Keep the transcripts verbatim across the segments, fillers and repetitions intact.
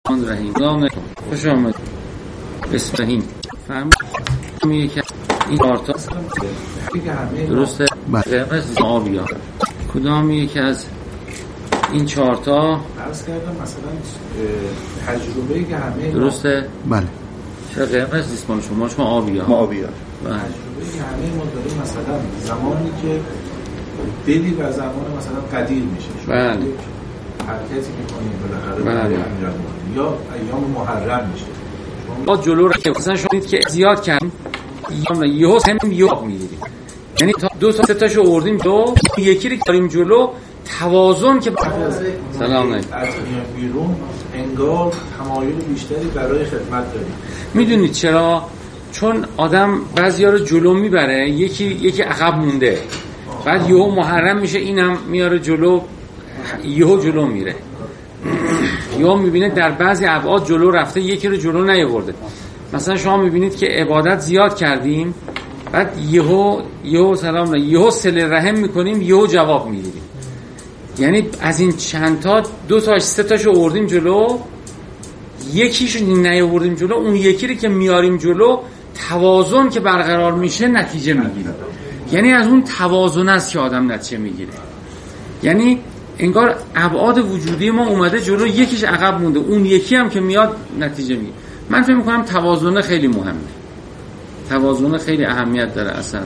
الله الرحیم. نام خوش آمد. بسم الله فهم میگه که این آرتا درسته قرمز آبیا کدام یکی از این چهار تا عرض کردم مثلا تجربه‌ای که همه درسته بله چرا قرمز نیست مال شما شما آبیا ما آبیا بله تجربه‌ای که همه ما داریم مثلا زمانی که دلی و زمان مثلا قدیر میشه بله حرکتی می‌کنیم بالاخره بله یا ایام محرم میشه با جلو رو که مثلا شما دید که زیاد کردیم یا یهو همین یهو می‌گیریم یعنی تا دو تا سه تاشو آوردیم تو یکی رو کاریم جلو توازن که سلام علیکم بیرون انگار تمایل بیشتری برای خدمت داریم. میدونید چرا؟ چون آدم بعضیا رو جلو میبره یکی یکی عقب مونده بعد یهو محرم میشه اینم میاره جلو یهو جلو میره یهو میبینه در بعضی ابعاد جلو رفته یکی رو جلو نیاورده. مثلا شما میبینید که عبادت زیاد کردیم بعد یهو یهو سلام یهو صله رحم میکنیم یهو جواب میگیریم یعنی از این چند تا دو تاش سه تاشو آوردیم جلو یکیشو نیاوردیم جلو اون یکی رو که میاریم جلو توازن که برقرار میشه نتیجه میگیره یعنی از اون توازن است که آدم نتیجه میگیره یعنی انگار ابعاد وجودی ما اومده جلو یکیش عقب مونده اون یکی هم که میاد نتیجه میگیره. من فکر میکنم توازن خیلی مهمه توازن خیلی اهمیت داره اصلا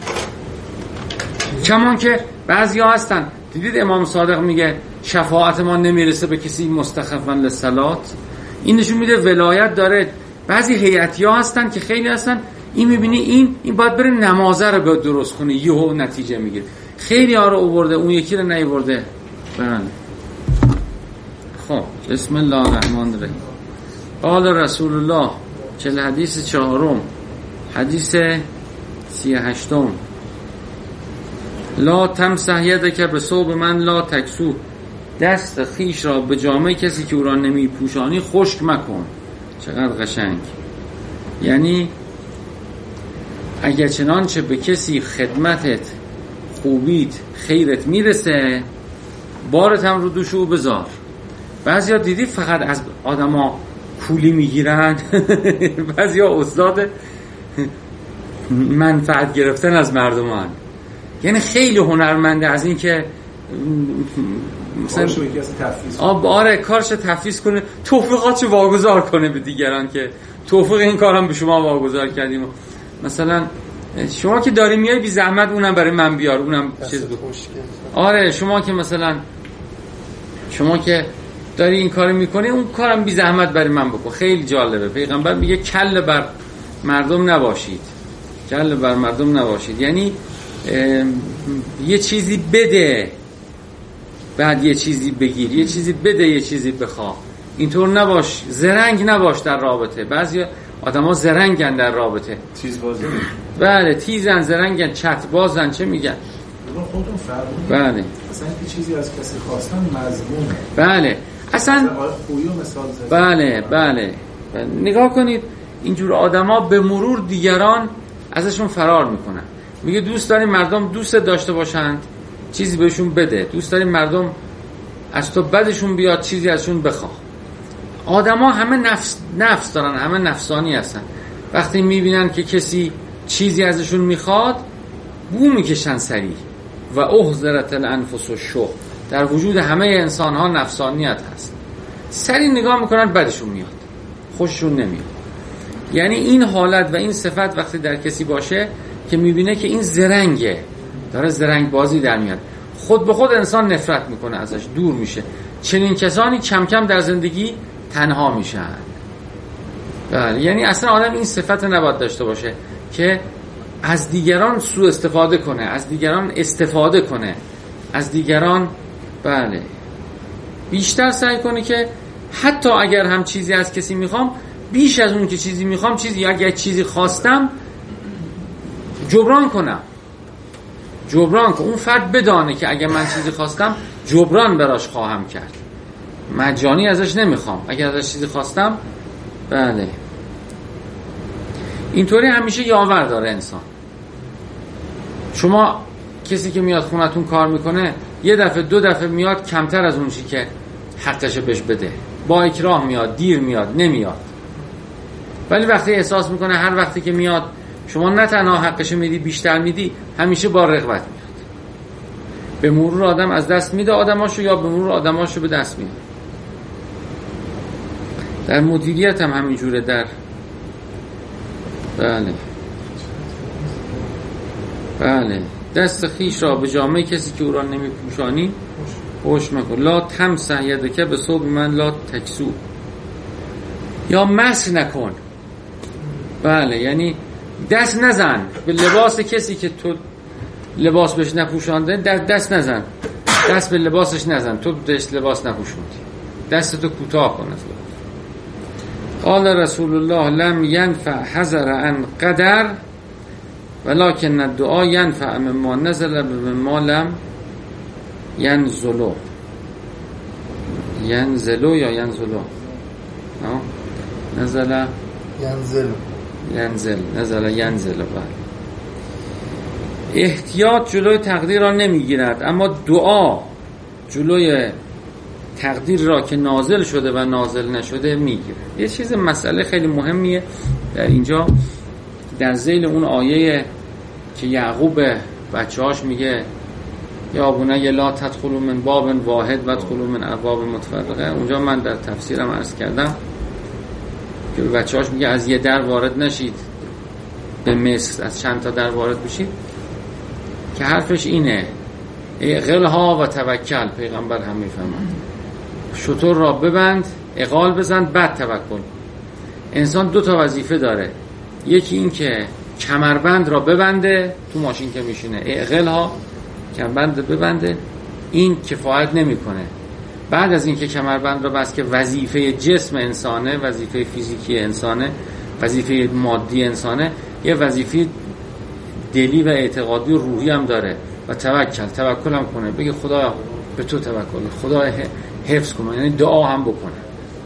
کمان که بعضیا هستن دیدید امام صادق میگه شفاعت ما نمیرسه به کسی مستخفا للصلات این نشون میده ولایت داره. بعضی هیئتی‌ها هستن که خیلی هستن این میبینی این این باید بره نمازه رو به درست کنه یهو نتیجه میگیره خیلی ها رو آورده اون یکی رو نیاورده. بله خب بسم الله الرحمن الرحیم. قال رسول الله چهل حدیث چهارم حدیث سی و هشتم لا تمسح یدک به ثوب من لا تکسو دست خیش را به جامه کسی که او را نمی پوشانی خشک مکن. چقدر قشنگ. یعنی اگر چنانچه به کسی خدمتت خوبیت خیرت میرسه بارت هم رو دوش او بذار. بعضیا دیدی فقط از آدما پولی میگیرن بعضیا استاد منفعت گرفتن از مردمان یعنی خیلی هنرمنده از این که مثلا آب آره کارش تفویض کنه توفیقاتشو واگذار کنه به دیگران که توفیق این کارم به شما واگذار کردیم. مثلا شما که داری میای بی زحمت اونم برای من بیار اونم چیز بکن. آره شما که مثلا شما که داری این کارو میکنی اون کارم بی زحمت برای من بکن. خیلی جالبه. پیغمبر میگه کل بر مردم نباشید کل بر مردم نباشید یعنی یه چیزی بده بعد یه چیزی بگیر یه چیزی بده یه چیزی بخواه اینطور نباش. زرنگ نباش در رابطه. بعضی آدما زرنگن در رابطه تیز بازی بله تیزن زرنگن چت بازن چه میگن خودتون فرمودید بله اصلا یه چیزی از کسی خواستن مضمونه بله اصلا بله بله نگاه کنید اینجور آدما به مرور دیگران ازشون فرار میکنن. میگه دوست داریم مردم دوست داشته باشند چیزی بهشون بده دوست داریم مردم از تو بدشون بیاد چیزی ازشون بخواه. آدما همه نفس نفس دارن همه نفسانی هستن. وقتی میبینن که کسی چیزی ازشون میخواد بو میکشن سریع و احضرت الانفس الشح در وجود همه انسان ها نفسانیت هست سریع نگاه میکنن بدشون میاد خوششون نمیاد. یعنی این حالت و این صفت وقتی در کسی باشه که میبینه که این زرنگه داره زرنگ بازی در میاد خود به خود انسان نفرت میکنه ازش دور میشه. چنین کسانی کم کم در زندگی تنها میشن. بله یعنی اصلا آدم این صفت نباید داشته باشه که از دیگران سوء استفاده کنه از دیگران استفاده کنه از دیگران بله بیشتر سعی کنه که حتی اگر هم چیزی از کسی میخوام بیش از اون که چیزی میخوام چیزی اگر چیزی خواستم جبران کنم جبران کنم اون فرد بدانه که اگر من چیزی خواستم جبران براش خواهم کرد مجانی ازش نمیخوام اگر ازش چیزی خواستم بله اینطوری همیشه یاور داره انسان. شما کسی که میاد خونتون کار میکنه یه دفعه دو دفعه میاد کمتر از اون چی که حقشه بهش بده با اکراه میاد، دیر میاد، نمیاد. ولی وقتی احساس میکنه هر وقتی که میاد شما نه تنها حقش میدی، بیشتر میدی، همیشه با رغبت میاد. به مرور آدم از دست میده آدماشو، یا به مرور آدماشو به دست میده. در مدیریت هم همینجوره. در بله بله دست خیش را به جامعه کسی که او را نمی پوشانی خوش مکن. لا تمسح یدک به ثوب من لا تکسو، یا مس نکن. بله یعنی دست نزن به لباس کسی که تو لباس بهش نپوشانده، در دست نزن، دست به لباسش نزن، تو بهش لباس نپوشوندی، دستتو کوتاه کن. قال رسول الله لم ينفع حذر عن قدر ولكن الدعاء ينفع مما نزل بما لم ينزلو. ينزلو یا ينزلو؟ نزل ينزل ینزل نزل ینزل. احتیاط جلوی تقدیر را نمیگیرد، اما دعا جلوی تقدیر را که نازل شده و نازل نشده میگیره. یه چیز مسئله خیلی مهمیه در اینجا، در ذیل اون آیه که یعقوب بچه‌هاش میگه یا بنی لا تدخلوا من باب واحد وادخلوا من ابواب متفرقه، اونجا من در تفسیرم عرض کردم که بچه‌هاش میگه از یه در وارد نشید به مصر، از چند تا در وارد بشید، که حرفش اینه اقلها و توکل. پیغمبر هم میفهمند شطور را ببند، اقال بزن، بعد توکل. انسان دو تا وظیفه داره، یکی این که کمربند را ببنده تو ماشین که میشینه، اقلها کمربند ببنده، این کفایت نمیکنه. بعد از این که کمربند را بست که وظیفه جسم انسانه، وظیفه فیزیکی انسانه، وظیفه مادی انسانه، یه وظیفه دلی و اعتقادی و روحی هم داره و توکل توکل هم کنه، بگه خدا به تو توکل، خدا حفظ کنه، یعنی دعا هم بکنه.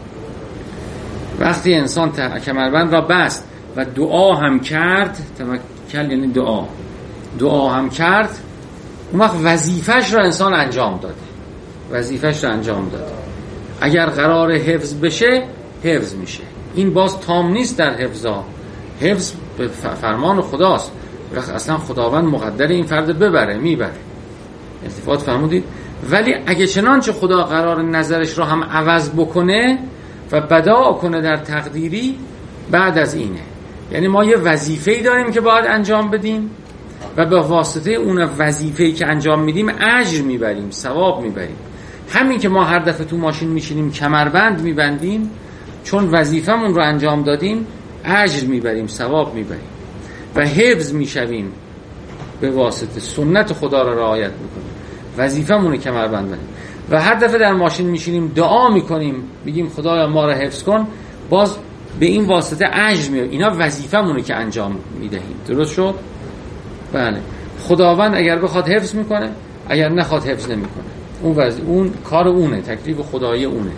وقتی انسان کمربند را بست و دعا هم کرد، توکل یعنی دعا، دعا هم کرد، اون وقت وظیفش را انسان انجام داده، وظیفش را انجام داده. اگر قرار حفظ بشه حفظ میشه. این باز تام نیست در حفظا، حفظ به فرمان خداست، وقت اصلا خداوند مقدر این فرد ببره، میبره. التفات فرمودید؟ ولی اگه چنانچه خدا قرار نظرش را هم عوض بکنه و بداع کنه در تقدیری، بعد از اینه. یعنی ما یه وظیفه‌ای داریم که باید انجام بدیم و به واسطه اون وظیفه‌ای که انجام میدیم اجر میبریم، ثواب میبریم. همین که ما هر دفعه تو ماشین میشینیم کمربند میبندیم، چون وظیفمون رو انجام دادیم اجر میبریم، ثواب میبریم و حفظ میشویم به واسطه سنت خدا را رعایت میکنیم. وظیفمونه کمربند بندیم و هر دفعه در ماشین میشینیم دعا میکنیم، میگیم خدایا ما را حفظ کن، باز به این واسطه اجر میبریم. اینا وظیفمونه که انجام میدهیم. درست شد؟ بله. خداوند اگر بخواد حفظ میکنه، اگر نخواد حفظ نمیکنه. اون وز... اون کار اونه، تکلیف خدایی اونه.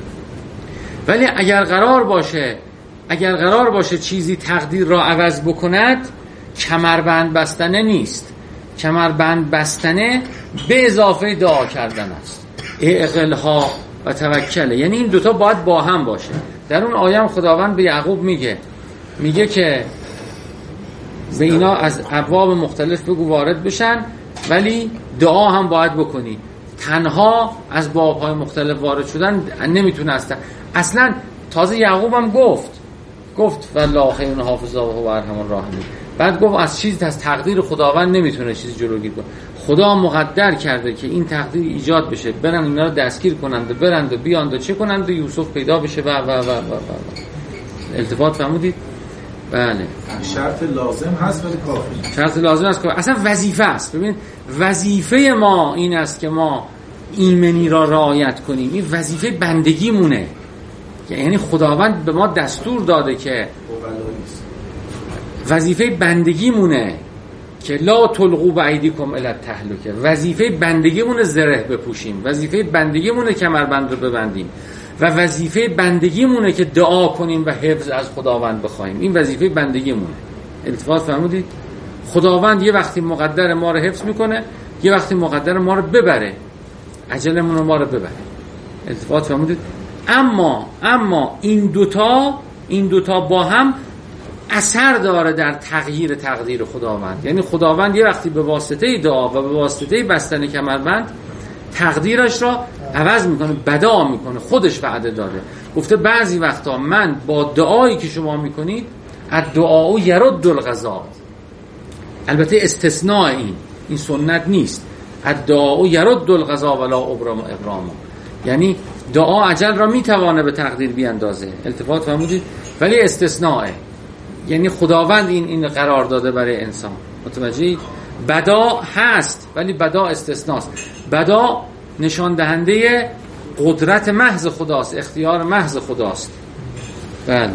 ولی اگر قرار باشه اگر قرار باشه چیزی تقدیر را عوض بکند، کمربند بستنه نیست. کمربند بستنه به اضافه دعا کردن است. اعقلها و توکله، یعنی این دوتا باید با هم باشه. در اون آیه هم خداوند به یعقوب میگه میگه که به اینا از ابواب مختلف بگو وارد بشن، ولی دعا هم باید بکنی. تنها از بابهای مختلف وارد شدن نمیتونه اصلا. اصلا تازه یعقوب هم گفت گفت والله خیر حافظ و ارحم الراحمین. بعد گفت از چیزی از تقدیر خداوند نمیتونه چیزی جلوگیری کنه. خدا مقدر کرده که این تقدیر ایجاد بشه، برن اینا رو دستگیر کنند، برند و بیاند و چه کنند و یوسف پیدا بشه و و و و, و. التفات فهمودید؟ بله. شرط لازم هست ولی کافی. شرط لازم هست کافی. اصلا وظیفه است. ببین وظیفه ما این است که ما ایمنی را رعایت کنیم. این وظیفه بندگی مونه. یعنی خداوند به ما دستور داده که وظیفه بندگی مونه که لا تلقوا بایدیکم الی التهلکه. وظیفه بندگی مونه زره بپوشیم، وظیفه بندگی مونه کمربند رو ببندیم و وظیفه بندگی مونه که دعا کنیم و حفظ از خداوند بخوایم. این وظیفه بندگی مونه. التفات فرمودید؟ خداوند یه وقتی مقدر ما رو حفظ میکنه، یه وقتی مقدر ما رو ببره، اجلمون رو ما رو ببره. التفات فرمودید؟ اما اما این دوتا این دوتا با هم اثر داره در تغییر تقدیر خداوند. یعنی خداوند یه وقتی به واسطه دعا و به واسطه بستن کمربند تقدیرش را عوض میکنه، بدا میکنه، خودش وعده داده. گفته بعضی وقتا من با دعایی که شما میکنید الدعاء یرد القضا، البته استثناء این این سنت نیست، الدعاء یرد القضا ولا ابرام ابرام، یعنی دعا اجل را میتوانه به تقدیر بیاندازه. التفات فرمودید؟ ولی استثناءه، یعنی خداوند این این قرار داده برای انسان. متوجهی؟ بدا هست ولی بدا استثناست. بدا نشان دهنده قدرت محض خداست، اختیار محض خداست. بله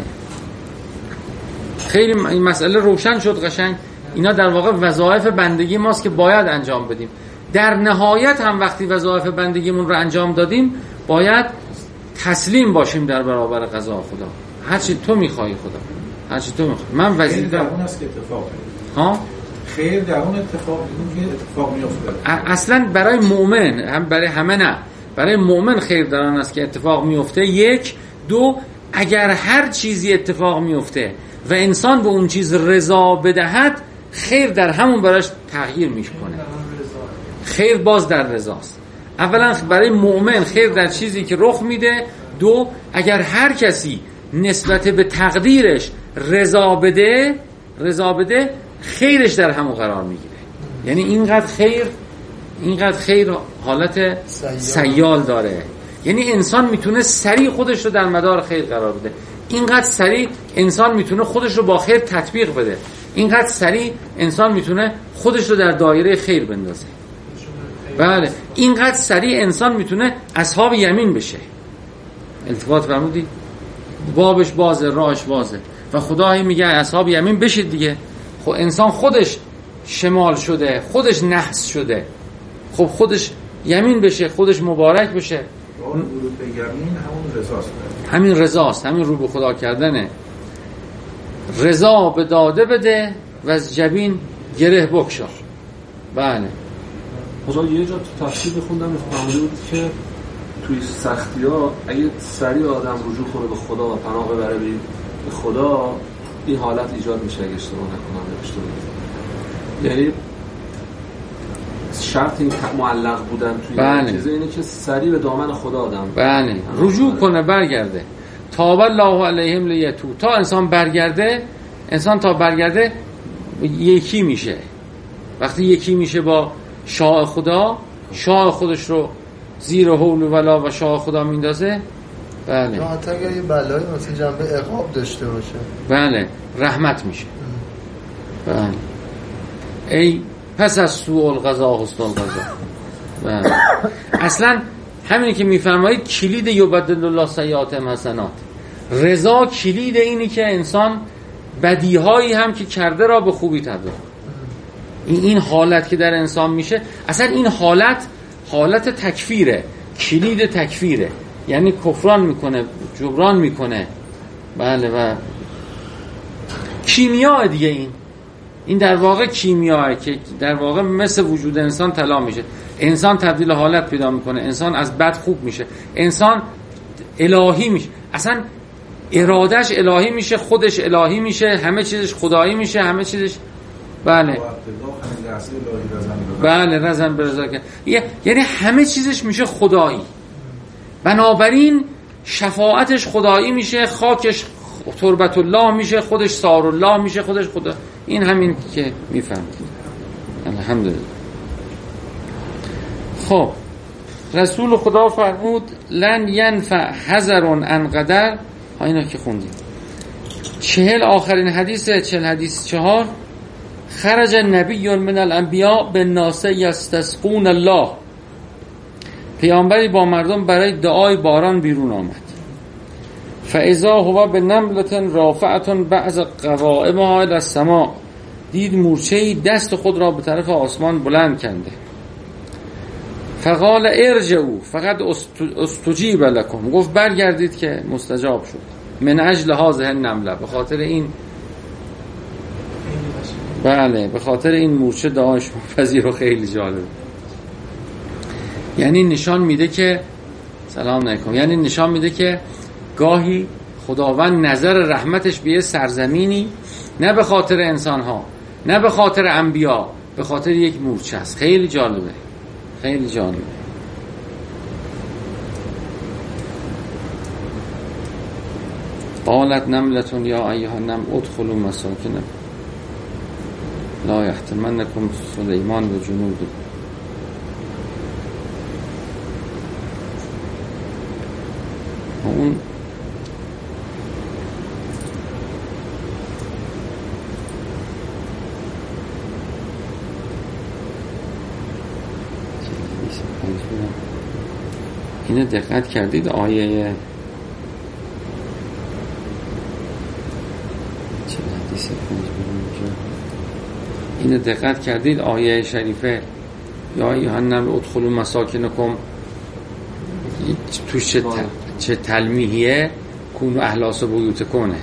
خیلی این مسئله روشن شد قشنگ. اینا در واقع وظایف بندگی ماست که باید انجام بدیم. در نهایت هم وقتی وظایف بندگیمون رو انجام دادیم باید تسلیم باشیم در برابر قضا خدا. هرچی تو میخوای خدا، هرچی تو میخوای. من وزیر در اون است که اتفاق ها خیر در اون اتفاق میفته، اتفاق میفته. اصلا برای مؤمن، هم برای همه نه، برای مؤمن خیر در آن است که اتفاق میفته. یک دو اگر هر چیزی اتفاق میفته و انسان به اون چیز رضا بدهد، خیر در همون براش تغییر میکنه. خیر باز در رضاست. اولا برای مؤمن خیر در چیزی که رخ میده. دو اگر هر کسی نسبت به تقدیرش رضا بده رضا بده خیرش در همون قرار میگیره. یعنی اینقدر خیر اینقدر خیر حالت سیال داره. یعنی انسان میتونه سریع خودش رو در مدار خیر قرار بده. اینقدر سریع انسان میتونه خودش رو با خیر تطبیق بده. اینقدر سریع انسان میتونه خودش رو در دایره خیر بندازه. بله اینقدر سریع انسان میتونه اصحاب یمین بشه. التفات فرمودی؟ بابش بازه، راهش بازه و خدا میگه اصحاب یمین بشید دیگه. خب انسان خودش شمال شده، خودش نحس شده، خب خودش یمین بشه، خودش مبارک بشه. اون ورود به یمین همون رضاست. همین رضاست، همین رو به خدا کردنه. رضا به داده بده و از جبین گره بکشا. بله خدا یه جا تو تفسیر بخوندم فهمیده بود که توی سختی ها اگه سریع آدم رجوع کنه به خدا و پناه ببره به خدا، این حالت ایجاد میشه اگه اشتباه نکنم نوشته بود. یعنی شرط این معلق بودن توی بله. چیزه اینه که سریع به دامن خدا آدم بله رجوع کنه، برگرده. تاب الله علیهم لیتو، تا انسان برگرده، انسان تا برگرده یکی میشه. وقتی یکی میشه با شاه خدا، شاه خودش رو زیر حول و ولا و شاه خدا میندازه. بله حتی اگر یه بلایی مثل جنبه عقاب داشته باشه، بله رحمت میشه. بله ای پس از سوء القضا حسن القضا. بله اصلا همینی که میفرمایید کلید یبدل الله سیئاتهم حسنات. رضا کلید اینی که انسان بدیهایی هم که کرده را به خوبی تبدیل. این این حالت که در انسان میشه، اصلا این حالت حالت تکفیره، کلید تکفیره. یعنی کفران میکنه، جبران میکنه. بله و کیمیا دیگه. این این در واقع کیمیاه که در واقع مثل وجود انسان طلا میشه. انسان تبدیل حالت پیدا میکنه، انسان از بد خوب میشه، انسان الهی میشه، اصلا ارادش الهی میشه، خودش الهی میشه، همه چیزش خدایی میشه، همه چیزش بله بله رزن برزا که یعنی همه چیزش میشه خدایی. بنابراین شفاعتش خدایی میشه، خاکش تربت الله میشه، خودش سار الله میشه، خودش خدا. این همین که میفهمید. الحمدلله. خب رسول خدا فرمود لن ینفع حذر عن قدر. ها اینا که خوندیم. چهل آخرین حدیث چهل حدیث چهار. خرج نبی من الانبیاء بالناس یستسقون الله. پیامبری با مردم برای دعای باران بیرون آمد. فاذا هو بنملة رافعة بعض قوائمها الى السماء. دید مورچه‌ای دست خود را به طرف آسمان بلند کرده. فقال ارجعوا فقد استجیب لكم. گفت برگردید که مستجاب شد. من اجل هذه النمله. به خاطر این بله به خاطر این مورچه دعاش پذیر و خیلی جالب. یعنی نشان میده که سلام علیکم. یعنی نشان میده که گاهی خداوند نظر رحمتش به یه سرزمینی نه به خاطر انسان‌ها نه به خاطر انبیا، به خاطر یک مورچه است. خیلی جالبه، خیلی جالبه. قالت نملة یا ایها النمل ادخلوا مساکنکم لا یحطمنکم سلیمان و جنوده. اون اینو دقت کردید آیه اینو دقت کردید آیه شریفه یا ایها النمل ادخلوا مساکنکم توش چه, تل... چه تلمیحیه کونوا اهلاس بیوتکم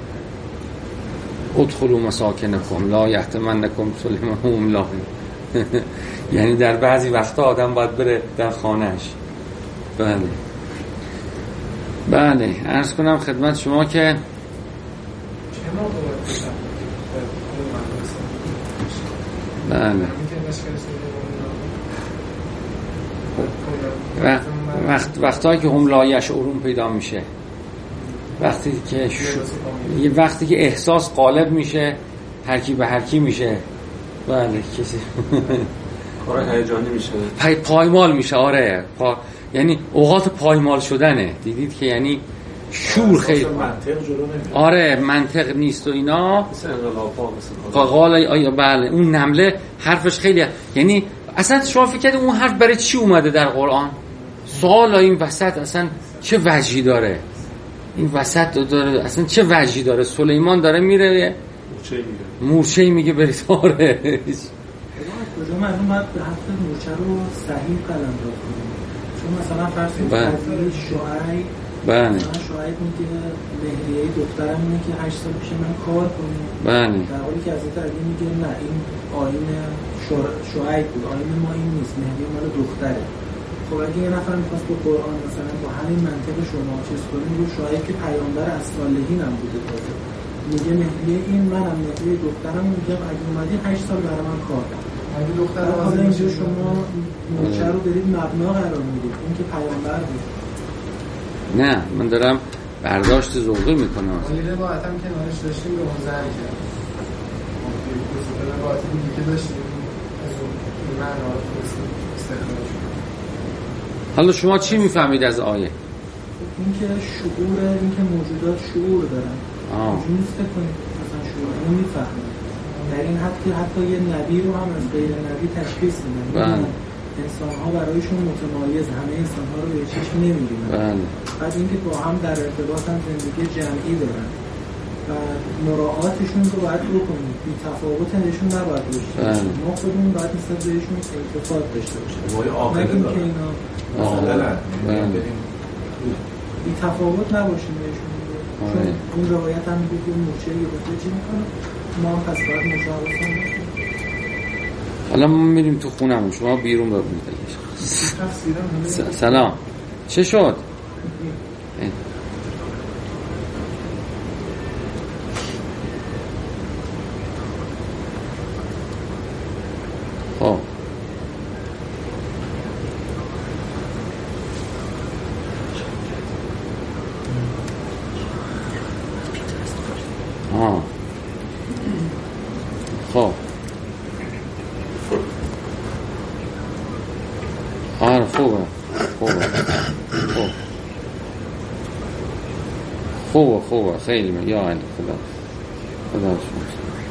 ادخلوا مساکنکم لا یحطمنکم سلیمان و هم لاهون. یعنی در بعضی وقتا آدم باید بره در خانهش. بله بله عرض کنم خدمت شما که بله وقت وقتایی که هم لا یشعرون پیدا میشه، وقتی که ش... وقتی که احساس غالب میشه، هر کی به هر کی میشه. بله کسی کار هیجانی میشه، پای پایمال میشه. آره پا... یعنی اوقات پایمال شدنه. دیدید که یعنی شور خیلی منطق جلو نمیره. آره منطق نیست و اینا. مثل انقلاب‌ها مثل قال آیا بله اون نمله حرفش خیلی، یعنی اصلا شما فکر کنید اون حرف برای چی اومده در قرآن؟ سوال این وسط اصلا چه وجهی داره؟ این وسط داره اصلا چه وجهی داره؟ سلیمان داره میره مورچه میگه مورچه میگه برید. آره کجا معلوم باید به حرف مورچه رو صحیح قلمداد کنیم. چون مثلا فرض کنید قضیه شعیب، بله مثلا شعیب میگه مهریه دخترم اینه که هشت سال پیش من کار کنیم، بله در حالی که حضرت علی میگه نه این آیین شعیب بود، آیین ما این نیست، مهریه مال دختره. خب اگه یه نفر میخواست با قرآن مثلا با همین منطق شما چیز کنیم، رو شعیب که پیامبر از صالحین هم بوده تازه میگه مهریه این منم مهریه دخترم، میگم اگه اومدی هشت سال برای من کار کن. اگه دختر حالا اینجا شما مورچه رو دارید مبنا قرار میدید، این که پیامبر بود. نه من دارم برداشت ذوقی میکنم. ولی روایت هم کنارش داشتیم به اون زن کرد روایت دیگه که داشتیم از اون معنا رو استخراج. حالا شما چی میفهمید از آیه؟ این که شعور، این که موجودات شعور دارن. اینجوری نیست کنید مثلا شعور اون میفهمه. در این حد که حتی یه نبی رو هم از غیر نبی تشخیص میدن. انسان ها برایشون متمایز، همه انسان ها رو به چشم نمیبینن. بله. بعد اینکه با هم در ارتباط هم زندگی جمعی دارن و مراعاتشون رو باید بکنیم، بی تفاوت نشون نباید باشه. بله. ما خودمون باید مثلا بهشون التفات داشته باشیم. وای عاقله داره. مثلا بی تفاوت نباشیم بهشون. چون اون روایت هم میگه که مورچه یه بطه چی میکنه، ما هم پس باید مشاورسان باشیم. حالا ما میریم تو خونمون، شما بیرون ببینید. سلام چه شد؟ خب آه خب آره خوبه خوبه خوب خوبه خوبه خیلی من یا علی خدا خدا شما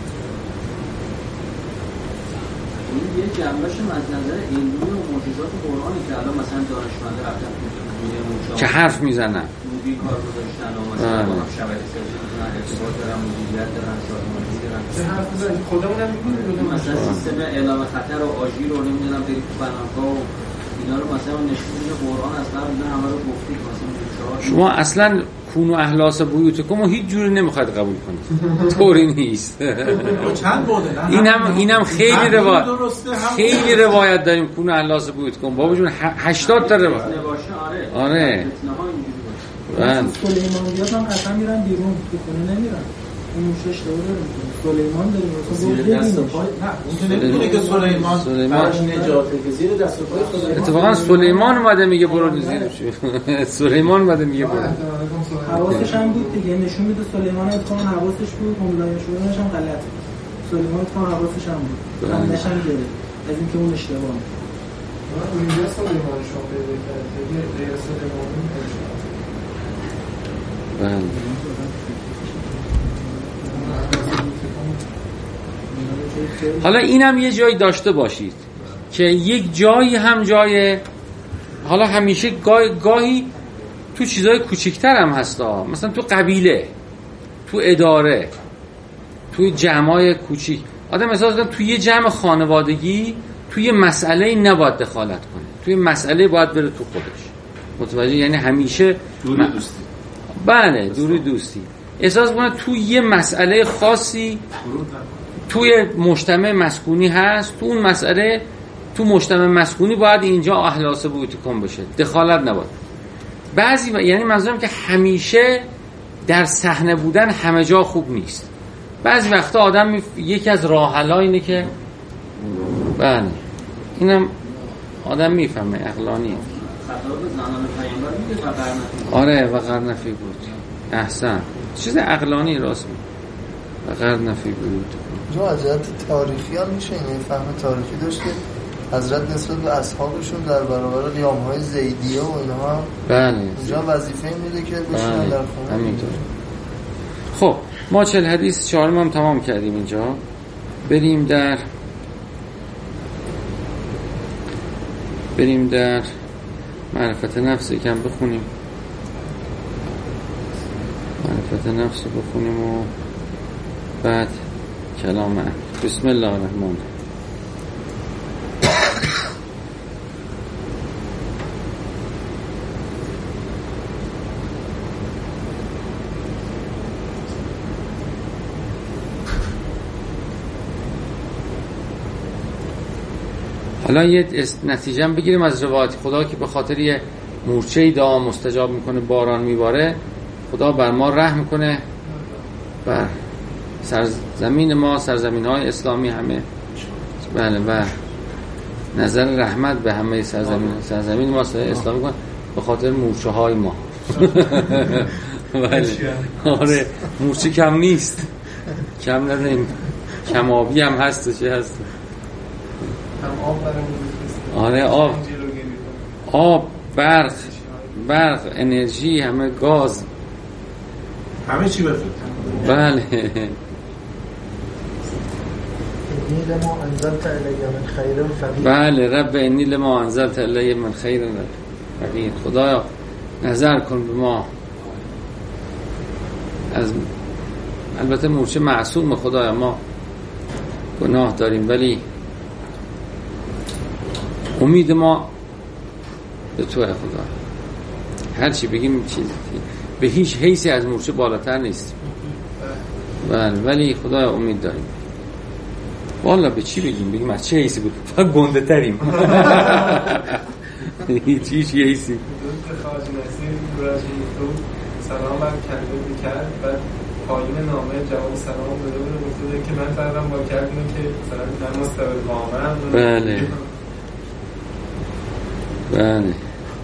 این یه جنبش از نظر علمی و معجزات قرآنی که الان مثلا دانشمنده رفتن که حرف میزنن نوبی کار رو داشتن و مثلا با هم شبکه سازی میکنن، ارتباط دارن، مدیریت دارن، سازماندهی دارن. چه حرف بزنید خودمون هم میکنیم مثلا سیستم اعلام خطر و آژیر رو نمیدونم برید تو بناک‌ها و اینا رو مثلا نشون میده قرآن از قبل اینا همه رو گفتید مثلا شما اصلا کونو احلاس بیوتکم رو هیچ جوری نمیخواید قبول کنید. طوری نیست. چند بوده؟ اینم اینم خیلی روایت خیلی روایت داریم کونو احلاس بیوتکم. بابا جون هشتاد تا روایت. آره. من سلیمانیات هم قسم میرن بیرون، تو خونه نمیرن. اون موشش داره میکنه. سلیمان داریم مثلا زیر دست و پای. نه اون که نمیدونه که سلیمان سلیمان نجاته که زیر دست و پای سلیمان. اتفاقا سلیمان اومده میگه برو زیر. سلیمان اومده میگه برو. حواسش هم بود دیگه، نشون میده سلیمان اتفاقا حواسش بود، مولای شدنش هم غلط. سلیمان اتفاقا حواسش هم بود. خندش هم گرفت از اینکه اون اشتباه کرد. اونجا سلیمان شما پیدا کرد. غیر سلیمان بله. حالا اینم یه جایی داشته باشید که یک جایی هم جای، حالا همیشه گاه... گاهی تو چیزای کوچیکتر هم هستا، مثلا تو قبیله، تو اداره، تو جمعای کوچیک، آدم احساس کنه توی یه جمع خانوادگی توی مسئله نباید دخالت کنه، توی مسئله باید بره تو خودش. متوجه؟ یعنی همیشه دوری دوستی. بله دوری دوستی. احساس کنه توی یه مسئله خاصی توی مجتمع مسکونی هست، تو اون مسئله تو مجتمع مسکونی باید اینجا احلاس بیوتکم بشه، دخالت نباید. بعضی و... یعنی منظورم که همیشه در صحنه بودن همه جا خوب نیست. بعضی وقتا آدم می... یکی از راه حل‌ها اینه که بله اینم آدم میفهمه عقلانیه. آره و قرن فی بود. احسن. چیز عقلانی راست می. و قرن فی بود. جو از جهت تاریخی هم میشه این فهم تاریخی داشت که حضرت نسبت به اصحابشون در برابر قیام‌های زیدیه و اینها بله اونجا وظیفه میده که بشینن بله. در خونه. همینطور. خب ما چهل حدیث چهارم هم تمام کردیم اینجا. بریم در بریم در معرفت نفس یکم بخونیم. معرفت نفس بخونیم و بعد کلام امر. بسم الله الرحمن الرحیم. حالا یه نتیجه هم بگیریم از روایت خدا که به خاطر یه مورچه دعا مستجاب میکنه، باران میباره، خدا بر ما رحم میکنه، بر سرزمین ما، سرزمین های اسلامی همه، بله، و نظر رحمت به همه سرزمین سرزمین ما اسلامی کنه به خاطر مورچه های ما. بله آره مورچه کم نیست، کم نداریم، کمابی هم هست و چه هست. آره آب آب برق برق انرژی همه گاز همه چی بفرد. بله لما انزلت الی من خیر فقیر. بله رب انی لما انزلت الی من خیر فقیر. خدایا نظر کن به ما از، البته مورچه معصوم، خدایا ما گناه داریم ولی امید ما به توه خدا. هر چی بگیم چیزی به هیچ حیثی از مورچه بالاتر نیست، بله، ولی خدا امید داریم. والا به چی بگیم؟ بگیم از چه حیثی بود؟ فقط گنده تریم. هیچ هیچ حیثی. خواهج نسیم راجعی تو سلام بر کنده بکرد و پایین نامه جواب سلام بده بوده که من فردم با کردیم که مثلا من مستقل وامم. بله بله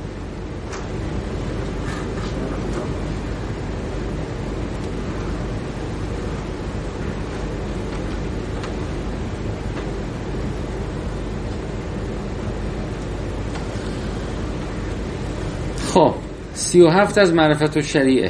خب سی و هفت از معرفت و شریعه.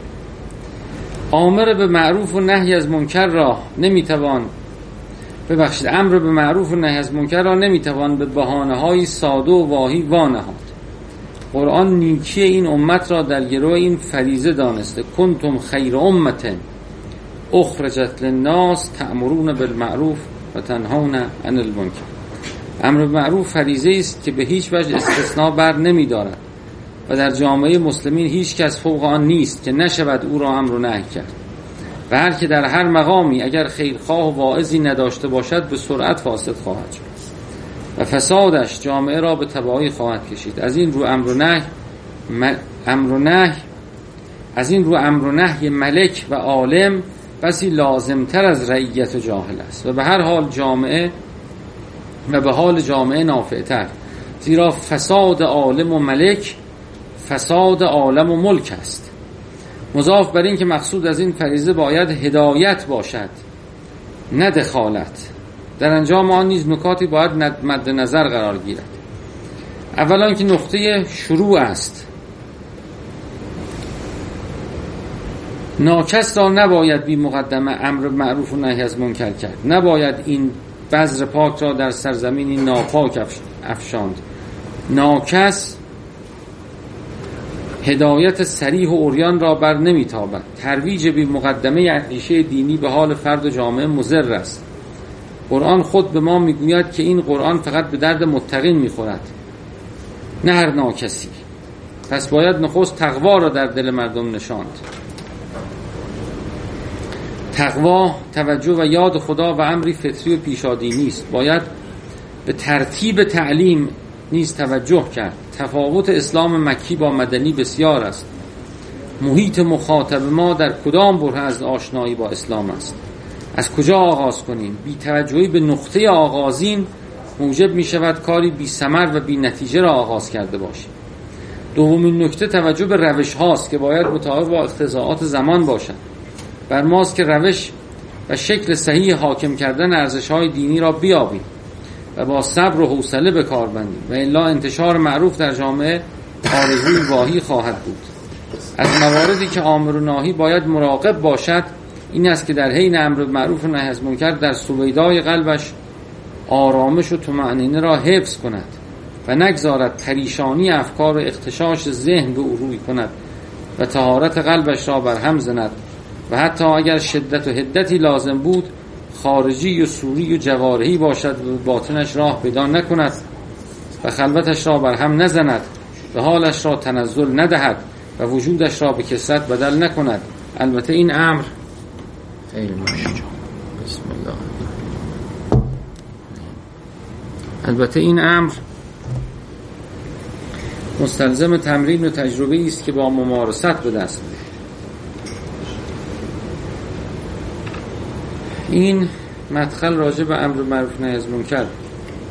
آمر به معروف و نهی از منکر را نمیتوان ببخشید امر به معروف و نهی از منکر را نمیتوان به بهانه‌های ساده و واهی وانهاد. قرآن نیکی این امت را در گروه این فریضه دانسته. کنتم خیر امت اخرجت للناس تأمرون بالمعروف و تنهون عن المنکر. امر به معروف فریضه است که به هیچ وجه استثناء بر نمی‌دارد و در جامعه مسلمین هیچ کس فوق آن نیست که نشود او را امر و نهی کرد و هر که در هر مقامی اگر خیرخواه و واعظی نداشته باشد به سرعت فاسد خواهد شد و فسادش جامعه را به تبعی خواهد کشید. از این رو امر و نهی امر و نهی از این رو امر و نهی ملک و عالم بسی لازمتر از رعیت و جاهل است و به هر حال جامعه و به حال جامعه نافعتر، زیرا فساد عالم و ملک فساد عالم و ملک است. مضاف بر این که مقصود از این فریضه باید هدایت باشد نه دخالت. در انجام آن نیز نکاتی باید مد نظر قرار گیرد. اولا که نقطه شروع است. ناکس را نباید بی مقدمه امر معروف و نهی از منکر کرد. نباید این بذر پاک را در سرزمینی ناپاک افشاند. ناکس هدایت صریح و عریان را بر نمیتابد. ترویج بی مقدمه اندیشه دینی به حال فرد و جامعه مضر است. قرآن خود به ما میگوید که این قرآن فقط به درد متقین میخورد نه هر ناکسی. پس باید نخست تقوا را در دل مردم نشاند. تقوا توجه و یاد خدا و امری فطری و پیشادینی است. باید به ترتیب تعلیم نیز توجه کرد. تفاوت اسلام مکی با مدنی بسیار است. محیط مخاطب ما در کدام بره از آشنایی با اسلام است؟ از کجا آغاز کنیم؟ بی توجهی به نقطه آغازین موجب می شود کاری بی ثمر و بی نتیجه را آغاز کرده باشیم. دومین نکته توجه به روش هاست که باید مطابق با اقتضاعات زمان باشد. بر ماست که روش و شکل صحیح حاکم کردن ارزش های دینی را بیابیم و با صبر و حوصله به کار بندیم و الا انتشار معروف در جامعه آرزوی واهی خواهد بود. از مواردی که آمر و ناهی باید مراقب باشد این است که در حین امر معروف و نهی از منکر در سویدای قلبش آرامش و طمأنینه را حفظ کند و نگذارد پریشانی افکار و اغتشاش ذهن به او روی کند و طهارت قلبش را بر هم زند و حتی اگر شدت و حدتی لازم بود خارجی و سوری و جوارحی باشد و باطنش راه پیدا نکند و خلوتش را بر هم نزند و حالش را تنزل ندهد و وجودش را به کثرت بدل نکند. البته این امر خیلی ماشاءالله بسم الله البته این امر مستلزم تمرین و تجربه است که با ممارست به دست میاد. این مدخل راجع به امر معروف نهی از منکر. مثلا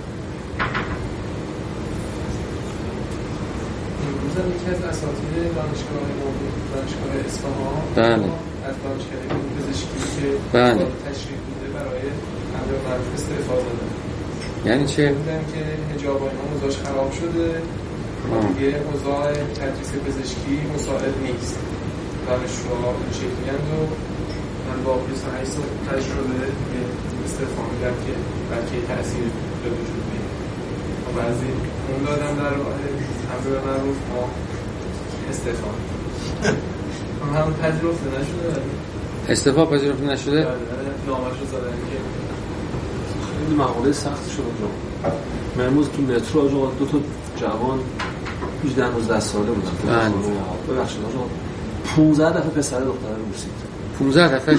یکی از اساتید دانشگاه دانشگاه اصفهان بله از دانشگاه پزشکی که بله تشریح بوده برای امر معروف استفاده دادن. یعنی چه؟ بودن که حجاب اینا موضوعش خراب شده دیگه اوضاع تدریس پزشکی مساعد نیست. دانشجوها این شکلی‌اند و من با بیست و هشت سال تجربه استفاده میدم که بلکه تأثیر به وجود میاد و بعضی اون دادم در راه امر معروف ما استفاده هم همون پذیرفته نشده استفاده پذیرفته نشده؟ نامش رو زدن که خیلی مقاله سختی شد اونجا. من امروز تو مترو آجا دو تا جوان هجده نوزده ساله بودن ببخشید آجا پونزده دفعه پسر دختره رو بوسید. پونزده دفعه